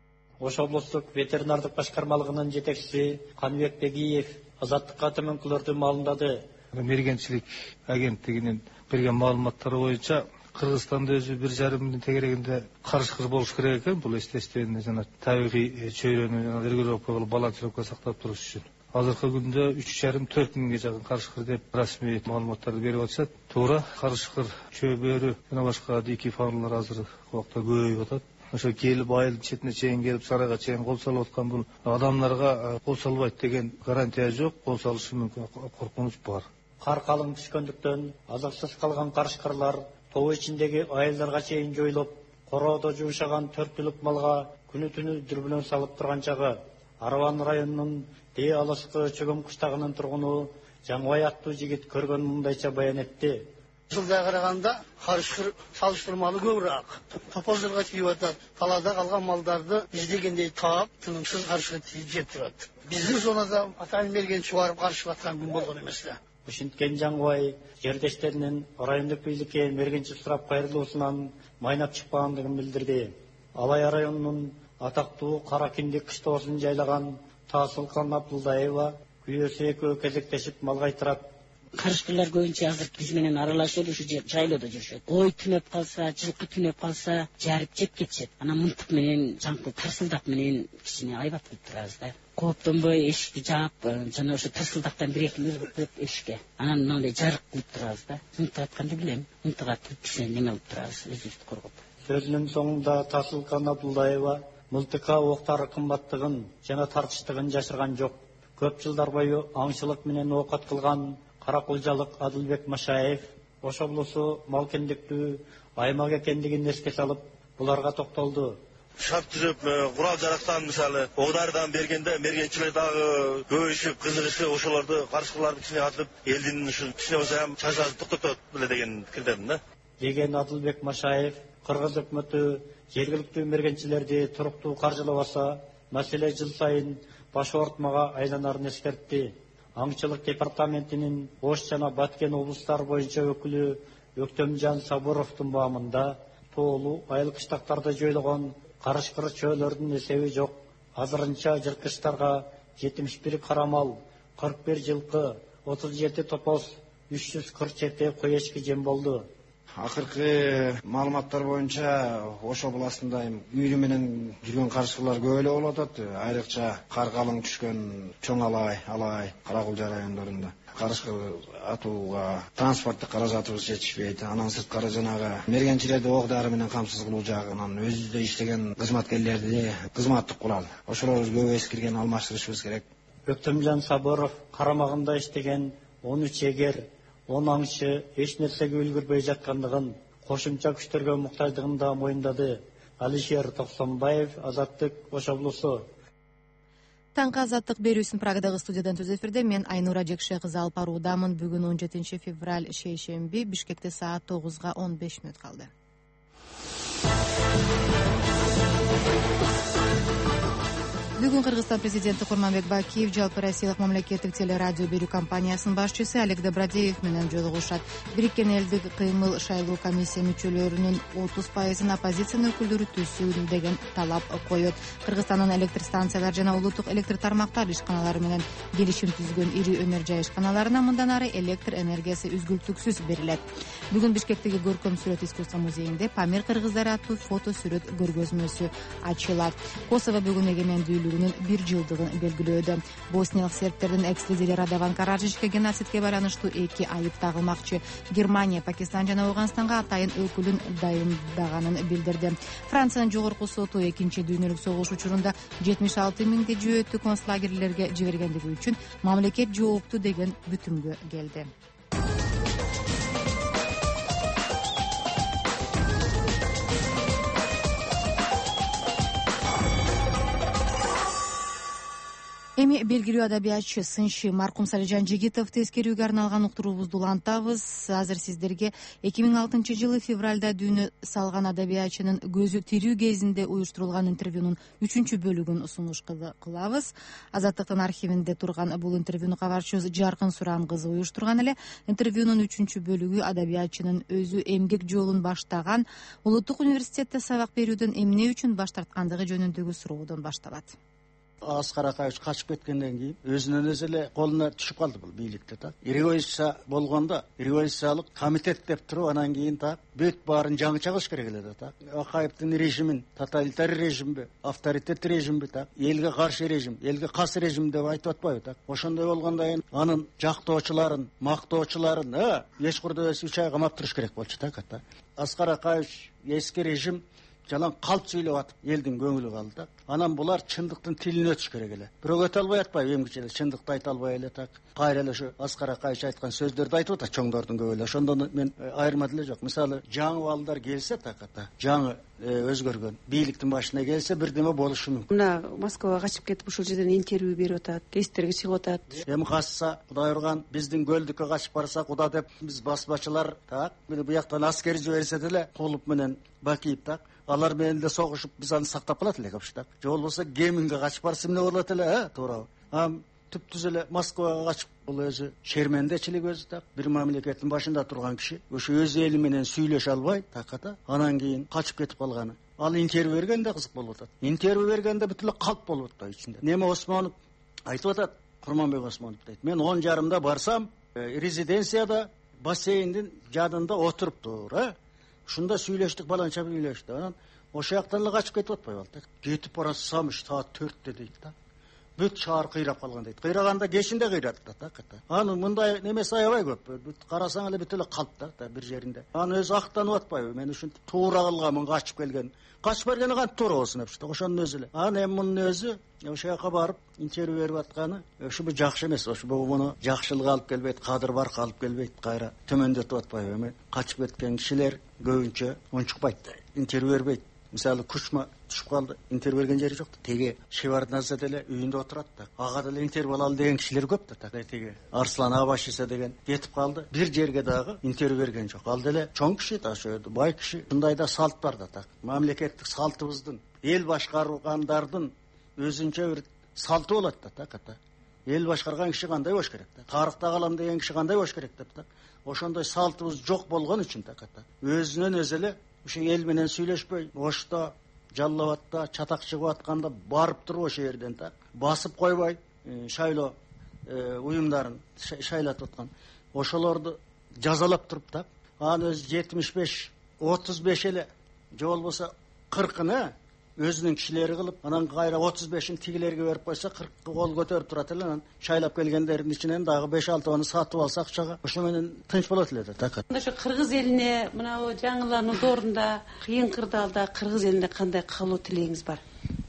Ош облустук ветеринардык башкармалыгынын жетекчиси Каныбек Бегиев Азаттыкка төмөнкүлөрдү маалымдады. Мергенчилик агенттигинин берген маалыматтары боюнча Кыргызстанда өзү бир жарым миңдин тегерегинде карышкыр болуш керек экен. Бул эстештен жана табигый чөйрөнү жана регулировка кылып балансировка сактап туруш үчүн. Азыркы күндө үч жарым төрт миңге жакын карышкыр деп расмий маалыматтарды берип атышат. Туура, карышкыр, чөбөрү жана башка дикий фауналар азыр убакта көбөйүп атат. Ошо келип айылдын четине чейин келип сарайга чейин кол салып аткан бул адамдарга кол салбайт деген гарантия жок. Кол салышы мүмкүн, коркунуч бар. Кар калың түшкөндүктөн азыксыз калган карышкырлар тоо ичиндеги айылдарга чейин жоюлуп, короодо жуушаган төрт түлүк малга күнү түнү дүрбүнөн салып турган чагы Арабан районунун Дээ алыскы Чөгөм кыштагынын тургуну Жаңыбай аттуу жигит көргөн мындайча баян этти. Жылдай караганда карышкыр салыштырмалуу көбүрөөк. Топозорго тийип атат. Талаада калган малдарды издегендей таап, тынымсыз карышкыр жеп турат. Биздин зонада атайын мергенчи барып карышып аткан күн болгон эмес да. Ушинткен Жаңыбай жердештеринин райондук бийликке мергенчи сурап кайрылуусунан майнап чыкпагандыгын билдирди. Алай районунун атактуу Кара Киндик кыштоосун жайлаган Таасылкан Абдулдаева күйөөсү экөө кезектешип мал кайтырат. Карышкырлар көбүнчө азыр биз менен аралашып ушу жайлоодо жүрүшөт. Кой түнөп калса, жылкы түнөп калса, жарып жеп кетишет. Анан мынтык менен жаңкы тарсылдак менен кичине айбат кылып турабыз да. Кооптонбой эшикти жаап, жана ошо тарсылдактан бир-эки ыргытып эшикке. Анан мындай жарык кылып турабыз да. Мынтык атканды билем. Мынтык атып кичине неме кылып турабыз, өзүбүздү коргоп. Сөзүнүн соңунда Таасылкан Абдулдаева мылтыкка октары кымбаттыгын жана тартыштыгын жашырган жок. Көп жылдар бою аңчылык менен оокат кылган Каракулжалык Адылбек Машаев Ош облусу малкендиктүү аймак экендигин эске салып, буларга токтолду. Шарт түзөп, курал жарактан мисалы оодардан бергенде мергенчилер дагы көбөйүшүп, кызыгышып, ошолорду карышкырларды кичине атып, элдин ушу кичине болсо ham чачатын токтотот беле деген пикирдемин да. Деген Адылбек Машаев Кыргыз өкмөтү жергиликтүү мергенчилерди туруктуу каржылабаса, маселе жыл сайын баш оорутмага айланарын эскертти. Аңчылык департаментинин Ош жана Баткен облустары боюнча өкүлү Өктөмжан Сабуровдун баамында тоолуу айыл кыштактарда жойылгон карышкыр чөөлөрдүн эсеби жок. Азырынча жырткычтарга жетимиш бир кара мал, кырк бир жылкы, отуз жети топоз, үч жүз кырк жети кой эчки жем болду. Акыркы маалыматтар боюнча Ош областында үйрү менен жүргөн карышкырлар көп эле болуп атат. Айрыкча кар калың түшкөн Чоң Алай, Алай, Каракулжа райондорунда. Карышкы атууга транспорттук каражатыбыз жетишпейт. Анан сырткары жанагы мергенчилерди ок дары менен камсыз кылуу жагынан өзүбүздө иштеген кызматкерлерди кызматтык курал ошолорду көп эскирген алмаштырышыбыз керек. Өктөмжан Сабуров карамагында иштеген он үч эгер, он аңчы эч нерсеге үлгүрбөй жаткандыгын, кошумча күчтөргө муктаждыгын да моюндады. Алишер Токсонбаев, Азаттык, Ош облусу. Таңкы азаттык берүүсүн Прагадагы студиядан түз эфирде мен Айнура Жекше кызы алып баруудамын. Бүгүн он жетинчи февраль шейшемби, Бишкекте саат тогузга он беш мүнөт калды. Бүгүн Кыргызстан президенти Курманбек Бакиев жалпы Россиялык мамлекеттик телерадио берүү компаниясынын башчысы Олег Добродеев менен жолугушат. Бириккен элдик кыймыл шайлоо комиссия мүчөлөрүнүн отуз пайызын оппозициянын өкүлдөрү түзсүн деген талап коет. Кыргызстандын электр станциялар жана улуттук электр тармактар ишканалары менен келишим түзгөн ири өнөр жай ишканаларына мындан ары электр энергиясы үзгүлтүксүз берилет. Бүгүн Бишкектеги Көркөм сүрөт искусство музейинде Памир кыргыздары аттуу фото сүрөт көргөзмөсү ачылат. Косово бүгүн эгемендүүлүгүнүн бир жылдыгын белгилөөдө. Босниялык сербтердин экс-лидери Радован Караджичке геноцидке байланыштуу эки айып тагылмакчы. Германия, Пакистан жана Ауганстанга атайын өкүлүн дайындаганын билдирди. Франциянын жогорку соту экинчи дүйнөлүк согуш учурунда жетимиш алты миңди жөөттү концлагерлерге жибергендиги үчүн мамлекет жоопту деген бүтүмгө келди. Эми белгилүү адабиятчы, сынчы маркум Салижан Жигитовду эскерүүгө арналган уктуруубузду улантабыз. Азыр сиздерге эки миң алтынчы жылы февралда дүйнө салган адабиятчынын көзү тирүү кезинде уюштурулган интервьюнун үчүнчү бөлүгүн сунуш кылабыз. Азаттыктын архивинде турган бул интервьюну кабарчыбыз Жаркын Суран кызы уюштурган эле. Интервьюнун үчүнчү бөлүгү адабиятчынын өзү эмгек жолун баштаган, улуттук университетте сабак берүүдөн эмне үчүн баш тарткандыгы жөнүндөгү суроодон башталат. Аскар Акаевич качып кеткенден кийин өзүнөн өзү эле колуна түшүп калды бул бийликте так. Революция болгондо революциялык комитет деп туруп, анан кийин так бүт баарын жаңыча кылыш керек эле да так. Акаевдин режимин тоталитар режимби, авторитет режимби так, элге каршы режим, элге кас режим деп айтып атпайбы так. Ошондой болгондон кийин анын жактоочуларын, мактоочуларын эч курда үч ай камап туруш керек болчу так. Аскар Акаевич эски режим жалаң калп сүйлөп атып, элдин көңүлү калды да. Анан булар чындыктын тилине өтүш керек эле. Бирок өтө албай атпайбы, эмгиче чындыкты айта албай эле так. Кайра эле ошо Аскар Акаевич айткан сөздөрдү айтып атат чоңдордун көп эле. Ошондон мен айырма деле жок. Мисалы, жаңы балдар келсе таката, жаңы өзгөргөн бийликтин башына келсе бирдеме болушу мүмкүн. Мына Москвага качып кетип ушул жерден интервью берип атат, гезиттерге чыгып атат. Эми касса, Кудай урган, биздин көлдүккө качып барса Куда деп биз басмачылар так, бияктан аскер жиберсе деле Кулуп менен Бакиев так, алар менен деле согушуп биз аны сактап калат элек так. Же болбосо Геминге качып барса эмне болот эле, э, туурабы? А түптүз эле Москвага качып, бул өзү шермендечилик өзү так, бир мамлекеттин башында турган киши, ошо өз эли менен сүйлөшө албай таката, анан кийин качып кетип калганы. Ал интервью бергенде кызык болуп атат. Интервью бергенде бүт эле калп болуп атат ичинде. Неме Осмонов айтып атат, Курманбек Осмонов дейт. Мен он жарымда барсам, резиденцияда бассейндин жадында отуруптур, э? Ушунда сүйлөштүк, баланча сүйлөштүк. Анан ошо жактан эле качып кетип атпайбы ал? Кетип барсам саат төрттө дейт да. Бүт шаар кыйрап калган дейт. Кыйраганда кешинде кыйрат да так. Аны мындай немеси аябай көп. Бүт карасаң эле бүт эле калп да бир жеринде. Аны өзү актанып атпайбы? Мен ушинтип туура кылганмын, качып келген. Качып бергени кантип туура болсун деп, ошонун өзү эле. Анан эми мунун өзү ошо жака барып интервью берип атканы, ошо бул жакшы эмес. Ошо муну жакшылыкка алып келбейт, кадыр барка алып келбейт, кайра төмөндөтүп атпайбы? Эми качып кеткен кишилер көбүнчө унчукпайт, интервью бербейт. Мисалы, Кучма түшүп калды, интервью берген жери жок да. Теге Шеварднадзе деле үйүндө отурат да. Ага деле интервью алалы деген кишилер көп да. Теге Арслан Абашисе деген кетип калды. Бир жерге дагы интервью берген жок. Ал деле чоң киши да, ошо бай киши. Мындай да салт бар да. Мамлекеттик салтыбыздын, эл башкаргандардын өзүнчө бир салты болот да так ата. Эл башкарган киши кандай болуш керек да. Тарыхта калам деген киши кандай болуш керек деп так. Ошондой салтыбыз жок болгон үчүн так ата. Өзүнөн өзү эле ушул эл менен сүйлөшпөй, Ошто, Жалал Абадта чатак чыгып атканда барып туруп ошол жерден так басып койбой, шайлоо уюмдарын шайлатып аткан. Ошолорду жазалап туруп так. Анын өзү жетимиш беш, отуз беш эле же болбосо кыркыны өзүнүн кишилери кылып, анан кайра отуз бешин тигилерге берип койсо, кыркы кол көтөрүп турат эле. Анан шайлап келгендердин ичинен дагы беш алтыны сатып алса акчага, ошо менен тынч болот эле да так. Ошо кыргыз элине мына жаңылануу доорунда, кыйын кырдаалда кыргыз элине кандай кылуу тилегиңиз бар?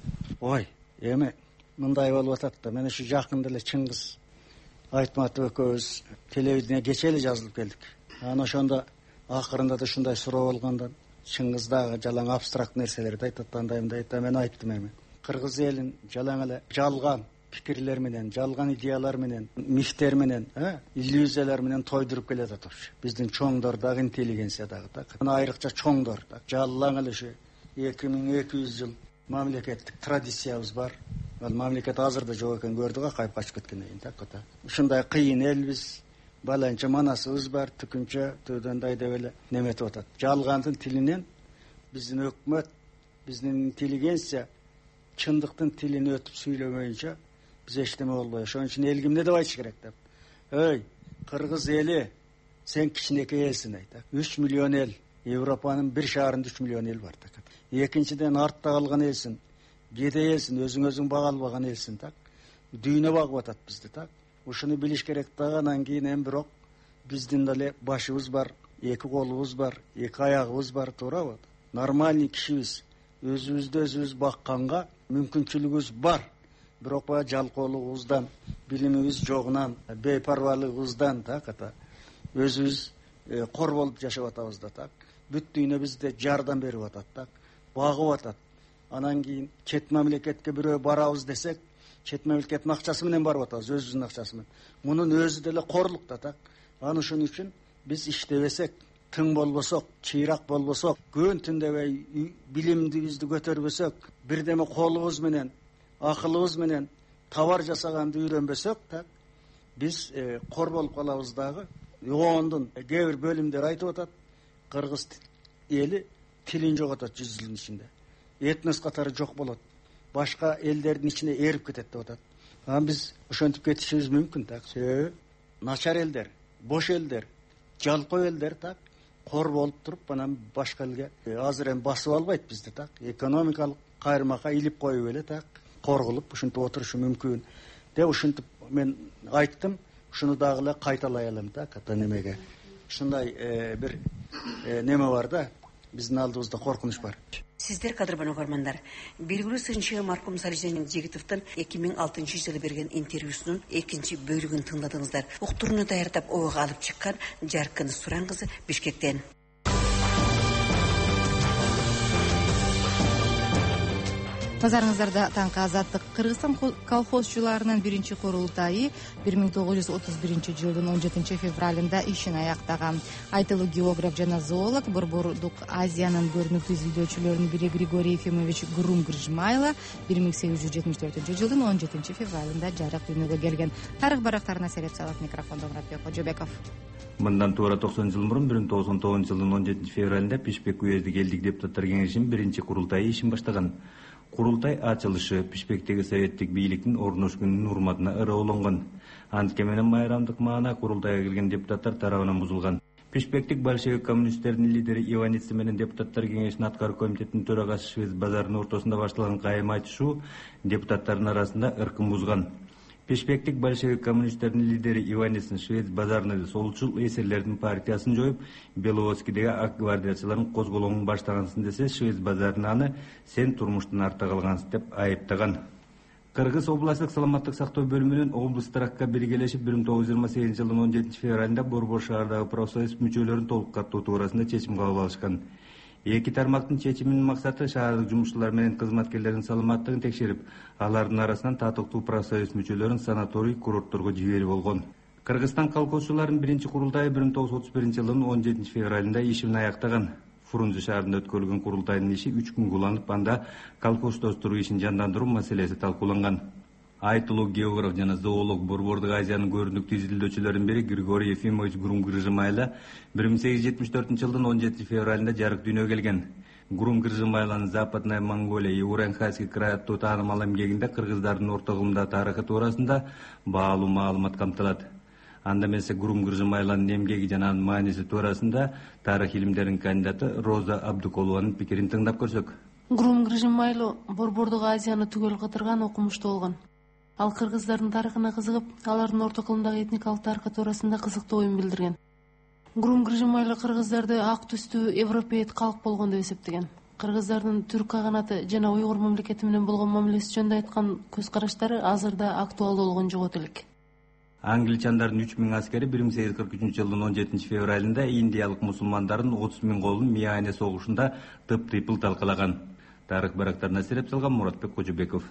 Ой, эми мындай болуп атат да. Мен ушу жакында эле Чыңгыз Айтматов экөөбүз телевидение кече эле жазылып келдик. Анан ошондо акырында да ушундай суроо болгондон Чыңгыз дагы жалаң абстракт нерселерди айтат, андай мындай айтат. Мен айттым эми. Кыргыз элин жалаң эле жалган пикирлер менен, жалган идеялар менен, мифтер менен, иллюзиялар менен тойдуруп келатат ушу. Биздин чоңдор дагы интеллигенция дагы так. Мына айрыкча чоңдор так. Жалаң эле ушу эки миң эки жүз жыл мамлекеттик традициябыз бар. Ал мамлекет азыр да жок экен көрдүк, кайып качып кеткенден кийин так ата. Ушундай кыйын элбиз. Баланча манасыбыз бар, түкүнчө төдөндй деп эле неметип атат. Жалгандын тилинен биздин өкмөт, биздин интеллигенция чындыктын тилин өтүп сүйлөмөйүнчө биз эчтеме болбой. Ошон үчүн элге эмне деп айтыш керек деп. Ой, кыргыз эли, сен кичинекей элсиң айтат. үч миллион эл, Европанын бир шаарында үч миллион эл бар так. Экинчиден артта калган элсиң, кедей элсиң, өзүң өзүң бага албаган элсиң так. Дүйнө багып атат бизди так. Ушуну билиш керек дагы. Анан кийин эми бирок биздин деле башыбыз бар, эки колубуз бар, эки аягыбыз бар, туурабы? Нормальный кишибиз. Өзүбүздү өзүбүз бакканга мүмкүнчүлүгүбүз бар. Бирок баягы жалкоолугубуздан, билимибиз жогунан, бейпарвалыгыбыздан так ата өзүбүз кор болуп жашап атабыз да так. Бүт дүйнө бизде жардам берип атат так, багып атат. Анан кийин чет мамлекетке бирөө барабыз десек, чет мамлекеттин акчасы менен барып атабыз, өзүбүздүн акчасы менен. Мунун өзү деле корлук да так. Анан ошон үчүн биз иштебесек, тың болбосок, чыйрак болбосок, күн түн дебей билимибизди көтөрбөсөк, бирдеме колубуз менен, акылыбыз менен товар жасаганды үйрөнбөсөк так, биз кор болуп калабыз дагы. оондун кээ бир бөлүмдөр айтып атат, кыргыз эли тилин жоготот жүз жылдын ичинде. Этнос катары жок болот. Башка элдердин ичине эрип кетет деп атат. Анан биз ошентип кетишибиз мүмкүн так. Себеби начар элдер, бош элдер, жалкоо элдер так кор болуп туруп, анан башка элге азыр эми басып албайт бизди так. Экономикалык кайрмакка илип коюп эле так, кор кылып ушинтип отурушу мүмкүн деп ушинтип мен айттым. Ушуну дагы эле кайталай алам так ата немеге. Ушундай бир неме бар да, биздин алдыбызда коркунуч бар. Сиздер, кадырман угармандар, белгилүү сынчы маркум Салижан Жигитовдун эки миң алтынчы жылы берген интервьюсунун экинчи бөлүгүн тыңдадыңыздар. Уктурууну даярдап ойго алып чыккан Жаркын Суран кызы Бишкектен. Назарыңыздарда таңкы азаттык. Кыргызстан колхозчуларынын биринчи курултайы бир миң тогуз жүз отуз биринчи жылдын он жетинчи февралында ишин аяктаган. Айтылуу географ жана зоолог, Борбордук Азиянын көрүнүктүү изилдөөчүлөрүнүн бири Григорий Ефимович Грум-Гржмайло бир миң сегиз жүз жетимиш төртүнчү жылдын он жетинчи февралында жарык дүйнөгө келген. Тарых барактарына сереп салат. Микрофондо Муратбек Кожобеков. Мындан туура токсон жыл мурун бир миң тогуз жүз он тогузунчу жылдын он жетинчи февралында Бишкек уездик элдик депутаттар кеңешинин биринчи курултайы ишин баштаган. Курултай ачылышы Бишкектеги советтик бийликтин орнош күнүнүн урматына ыраланган. Антке менен майрамдык маана курултайга келген депутаттар тарабынан бузулган. Бишкектик большевик коммунисттердин лидери Иваница менен депутаттар кеңешинин аткаруу комитетинин төрагасы Швец базарынын ортосунда башталган кайым айтышуу депутаттардын арасында ыркын бузган. Бишкектик большевик коммунисттердин лидери Иваница Швец базарыны солчул эсерлердин партиясын жоюп, Беловодскийдеги ак гвардиячылардын козголоңун баштагансын десе, Швец базарыны аны сен турмуштун артта калгансың деп айыптаган. Кыргыз областтык саламаттык сактоо бөлүмүнүн облусттаракка биргелешип бир миң тогуз жүз жыйырма сегизинчи жылдын он жетинчи февралында Борбор шаардагы профсоюз мүчөлөрүн толук каттоо туурасында чечим кабыл алышкан. Эки тармактын чечиминин максаты шаардык жумушчулар менен кызматкерлердин саламаттыгын текшерип, алардын арасынан татыктуу профсоюз мүчөлөрүн санаторий курортторго жиберүү болгон. Кыргызстан колхозчуларынын биринчи курултайы бир миң тогуз жүз отуз биринчи жылдын он жетинчи февралында ишин аяктаган. Фрунзе шаарында өткөрүлгөн курултайдын иши үч күнгө уланып, анда колхоздоштуруу ишин жандандыруу маселеси талкууланган. Айтылуу географ жана зоолог Борбордук Азиянын көрүнүктүү изилдөөчүлөрүнүн бири Григорий Ефимович Гурум-Гржимайло бир миң сегиз жүз жетимиш төртүнчү жылдын он жетинчи февралында жарык дүйнөгө келген. Гурум-Гржимайлонун Западная Монголия и Уренхайский край аттуу таанымал эмгегинде кыргыздардын орто кылымдагы тарыхы туурасында баалуу маалымат камтылат. Анда эмесе Гурум-Гржимайлонун эмгеги жана анын мааниси туурасында тарых илимдеринин кандидаты Роза Абдуколованын пикирин тыңдап көрсөк. Гурум-Гржимайло Борбордук Азияны түгөл кытырган окумуштуу болгон. Ал кыргыздардын тарыхына кызыгып, алардын орто кылымдагы этникалык тарыхы туурасында кызыктуу оюн билдирген. Гурум-Гржимайло кыргыздарды ак түстүү европеоид калк болгон деп эсептеген. Кыргыздардын түрк каганаты жана уйгур мамлекети менен болгон мамилеси жөнүндө айткан көз караштары азырда актуалдуу болгон жок элек. Англичандардын үч миң аскери бир миң сегиз жүз кырк үчүнчү жылдын он жетинчи февралында индиялык мусулмандардын отуз миң колун Миане согушунда тып-тыйпыл талкалаган. Тарых барактарына сиреп салган Муратбек Кожобеков.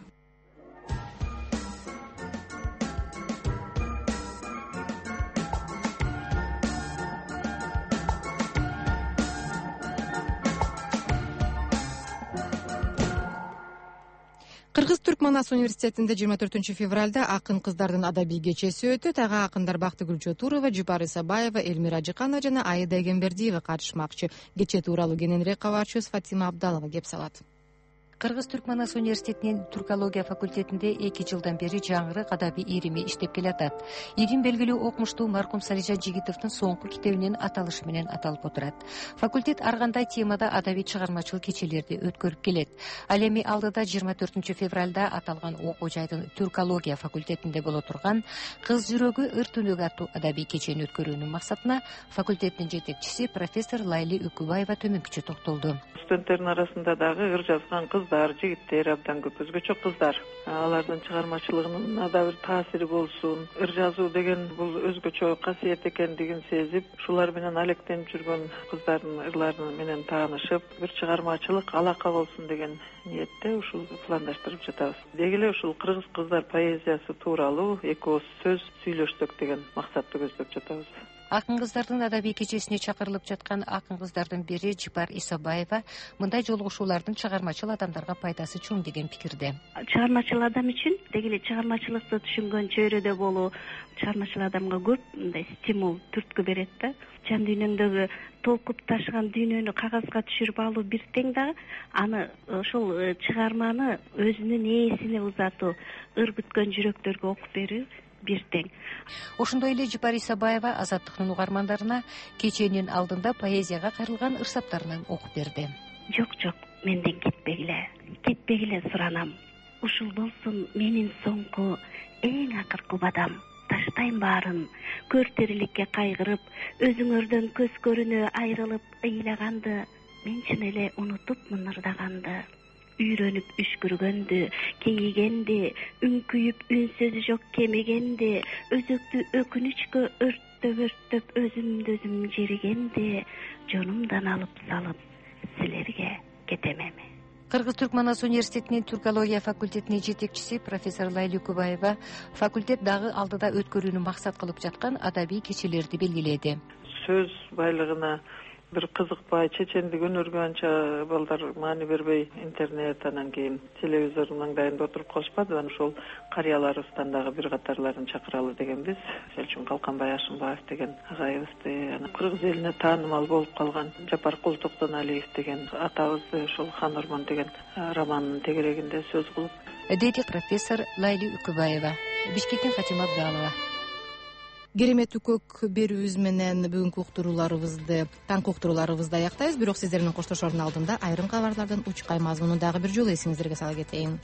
Кыргыз-Түрк Манас университетинде жыйырма төртүнчү февралда акын кыздардын адабий кечеси өтөт. Ага акындар Бактыгүл Чотурова, Жупар Исабаева, Элмира Жыканова жана Айда Эгембердиева катышмакчы. Кече тууралуу кененирээк кабарчыбыз Фатима Абдалова кеп салат. Кыргыз-Түрк Манас университетинин түркология факультетинде эки жылдан бери жаңырык адабий ирими иштеп келатат. Ирим белгилүү окумуштуу маркум Салижан Жигитовдун соңку китебинин аталышы менен аталып отурат. Факультет ар кандай темада адабий чыгармачылык кечелерди өткөрүп келет. Ал эми алдыда жыйырма төртүнчү февралда аталган окуу жайдын түркология факультетинде боло турган Кыз жүрөгү ыр түнөк аттуу адабий кечени өткөрүүнүн максатына факультеттин жетекчиси профессор Лайли Үкүбаева төмөнкүчө токтолду. Студенттердин арасында дагы ыр жазган кыздар, жигиттер абдан көп, өзгөчө кыздар. Алардын чыгармачылыгынын да бир таасири болсун. Ыр жазуу деген бул өзгөчө касиет экендигин сезип, шулар менен алектенип жүргөн кыздардын ырлары менен таанышып, бир чыгармачылык алака болсун деген ниетте ушул пландаштырып жатабыз. Деги эле ушул кыргыз кыздар поэзиясы тууралуу экөөбүз сөз сүйлөшсөк деген максатты көздөп жатабыз. Акын кыздардын адабий кечесине чакырылып жаткан акын кыздардын бири Жупар Исабаева мындай жолугушуулардын чыгармачыл адамдарга пайдасы чоң деген пикирде. Чыгармачыл адам үчүн деги эле чыгармачылыкты түшүнгөн чөйрөдө болуу чыгармачыл адамга көп мындай стимул, түрткү берет да. Жан дүйнөңдөгү толкуп ташыган дүйнөнү кагазга түшүрүп алуу бир тең дагы, аны ошол чыгарманы өзүнүн ээсине узатуу, ыр күткөн жүрөктөргө окуп берүү бир тең. Ошондой эле Жупар Исабаева азаттыктын угармандарына кеченин алдында поэзияга кайрылган ырсаптарынан окуп берди. Жок, жок, менден кетпегиле, кетпегиле суранам. Ушул болсун менин соңку эң акыркы убадам. Таштайм баарын, көр териликке кайгырып, өзүңөрдөн көз көрүнө айрылып ыйлаганды, мен чын эле унутуп мынырдаганды. Үйрөнүп үшкүргөндү, кейигенди, үн күйүп үн сөзү жок кемегенди, өзөктү өкүнүчкө өрттөп өрттөп өзүмдү өзүм жеригенди, жонумдан алып салып силерге кетем эми. Кыргыз-Түрк Манас университетинин түркология факультетинин жетекчиси профессор Лайли Үкүбаева факультет дагы алдыда өткөрүүнү максат кылып жаткан адабий кечелерди белгиледи. Сөз байлыгына бир кызыкпай, чечендик өнөргө анча балдар маани бербей, интернет анан кийин телевизор маңдайында отуруп калышпады. Анан ошол карыяларыбыздан дагы бир катарларын чакыралы дегенбиз. Мисалы үчүн Калканбай Ашымбаев деген агайыбызды, анан кыргыз элине таанымал болуп калган Жапаркул Токтоналиев деген атабызды ошол Хан Ормон деген романынын тегерегинде сөз кылып, деди профессор Лайли Үкүбаева. Бишкектен Фатима Абдалова. Кереметтүү көк берүүбүз менен бүгүнкү уктурууларыбызды, таңкы уктурууларыбызды аяктайбыз. Бирок сиздер менен коштошоордун алдында айрым кабарлардын учкай мазмунун дагы бир жолу эсиңиздерге сала кетейин.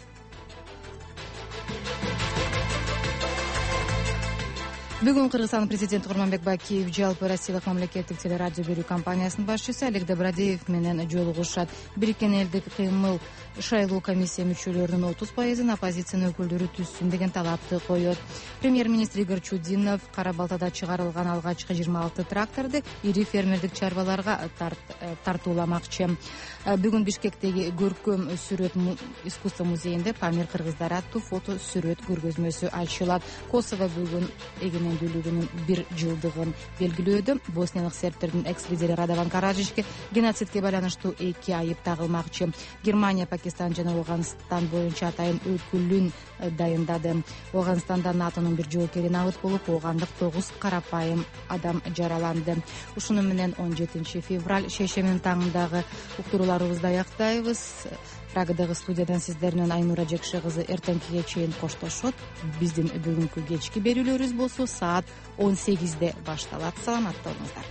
Бүгүн Кыргызстандын президенти Курманбек Бакиев жалпы Россиялык мамлекеттик телерадио берүү компаниясынын башчысы Алек Добродеев менен жолугушат. Бириккен элдик кыймыл шайлоо комиссия мүчөлөрүнүн отуз пайызын оппозициянын өкүлдөрү түзсүн деген талапты коет. Премьер-министр Игорь Чудинов Кара Балтада чыгарылган алгачкы жыйырма алты тракторду ири фермердик чарбаларга тартууламакчы. Бүгүн Бишкектеги көркөм сүрөт искусство музейинде Памир кыргыздар аттуу фото сүрөт көргөзмөсү ачылат. Косово бүгүн эгемендүүлүгүнүн бир жылдыгын белгилөөдө. Босниялык сербтердин экс-лидери Радован Караджичке геноцидке байланыштуу эки айып тагылмакчы. Германия, Пакистан жана Афганистан боюнча атайын өкүлүн дайындады. Ооганстанда натонун бир жоокери набыт болуп, оогандык тогуз карапайым адам жараланды. Ушуну менен он жетинчи февраль шейшембинин таңындагы уктурууларыбызды аяктайбыз. Прагадагы студиядан сиздер менен Айнура Жекше кызы эртеңкиге чейин коштошот. Биздин бүгүнкү кечки берүүлөрүбүз болсо саат он сегизде башталат. Саламатта болуңуздар.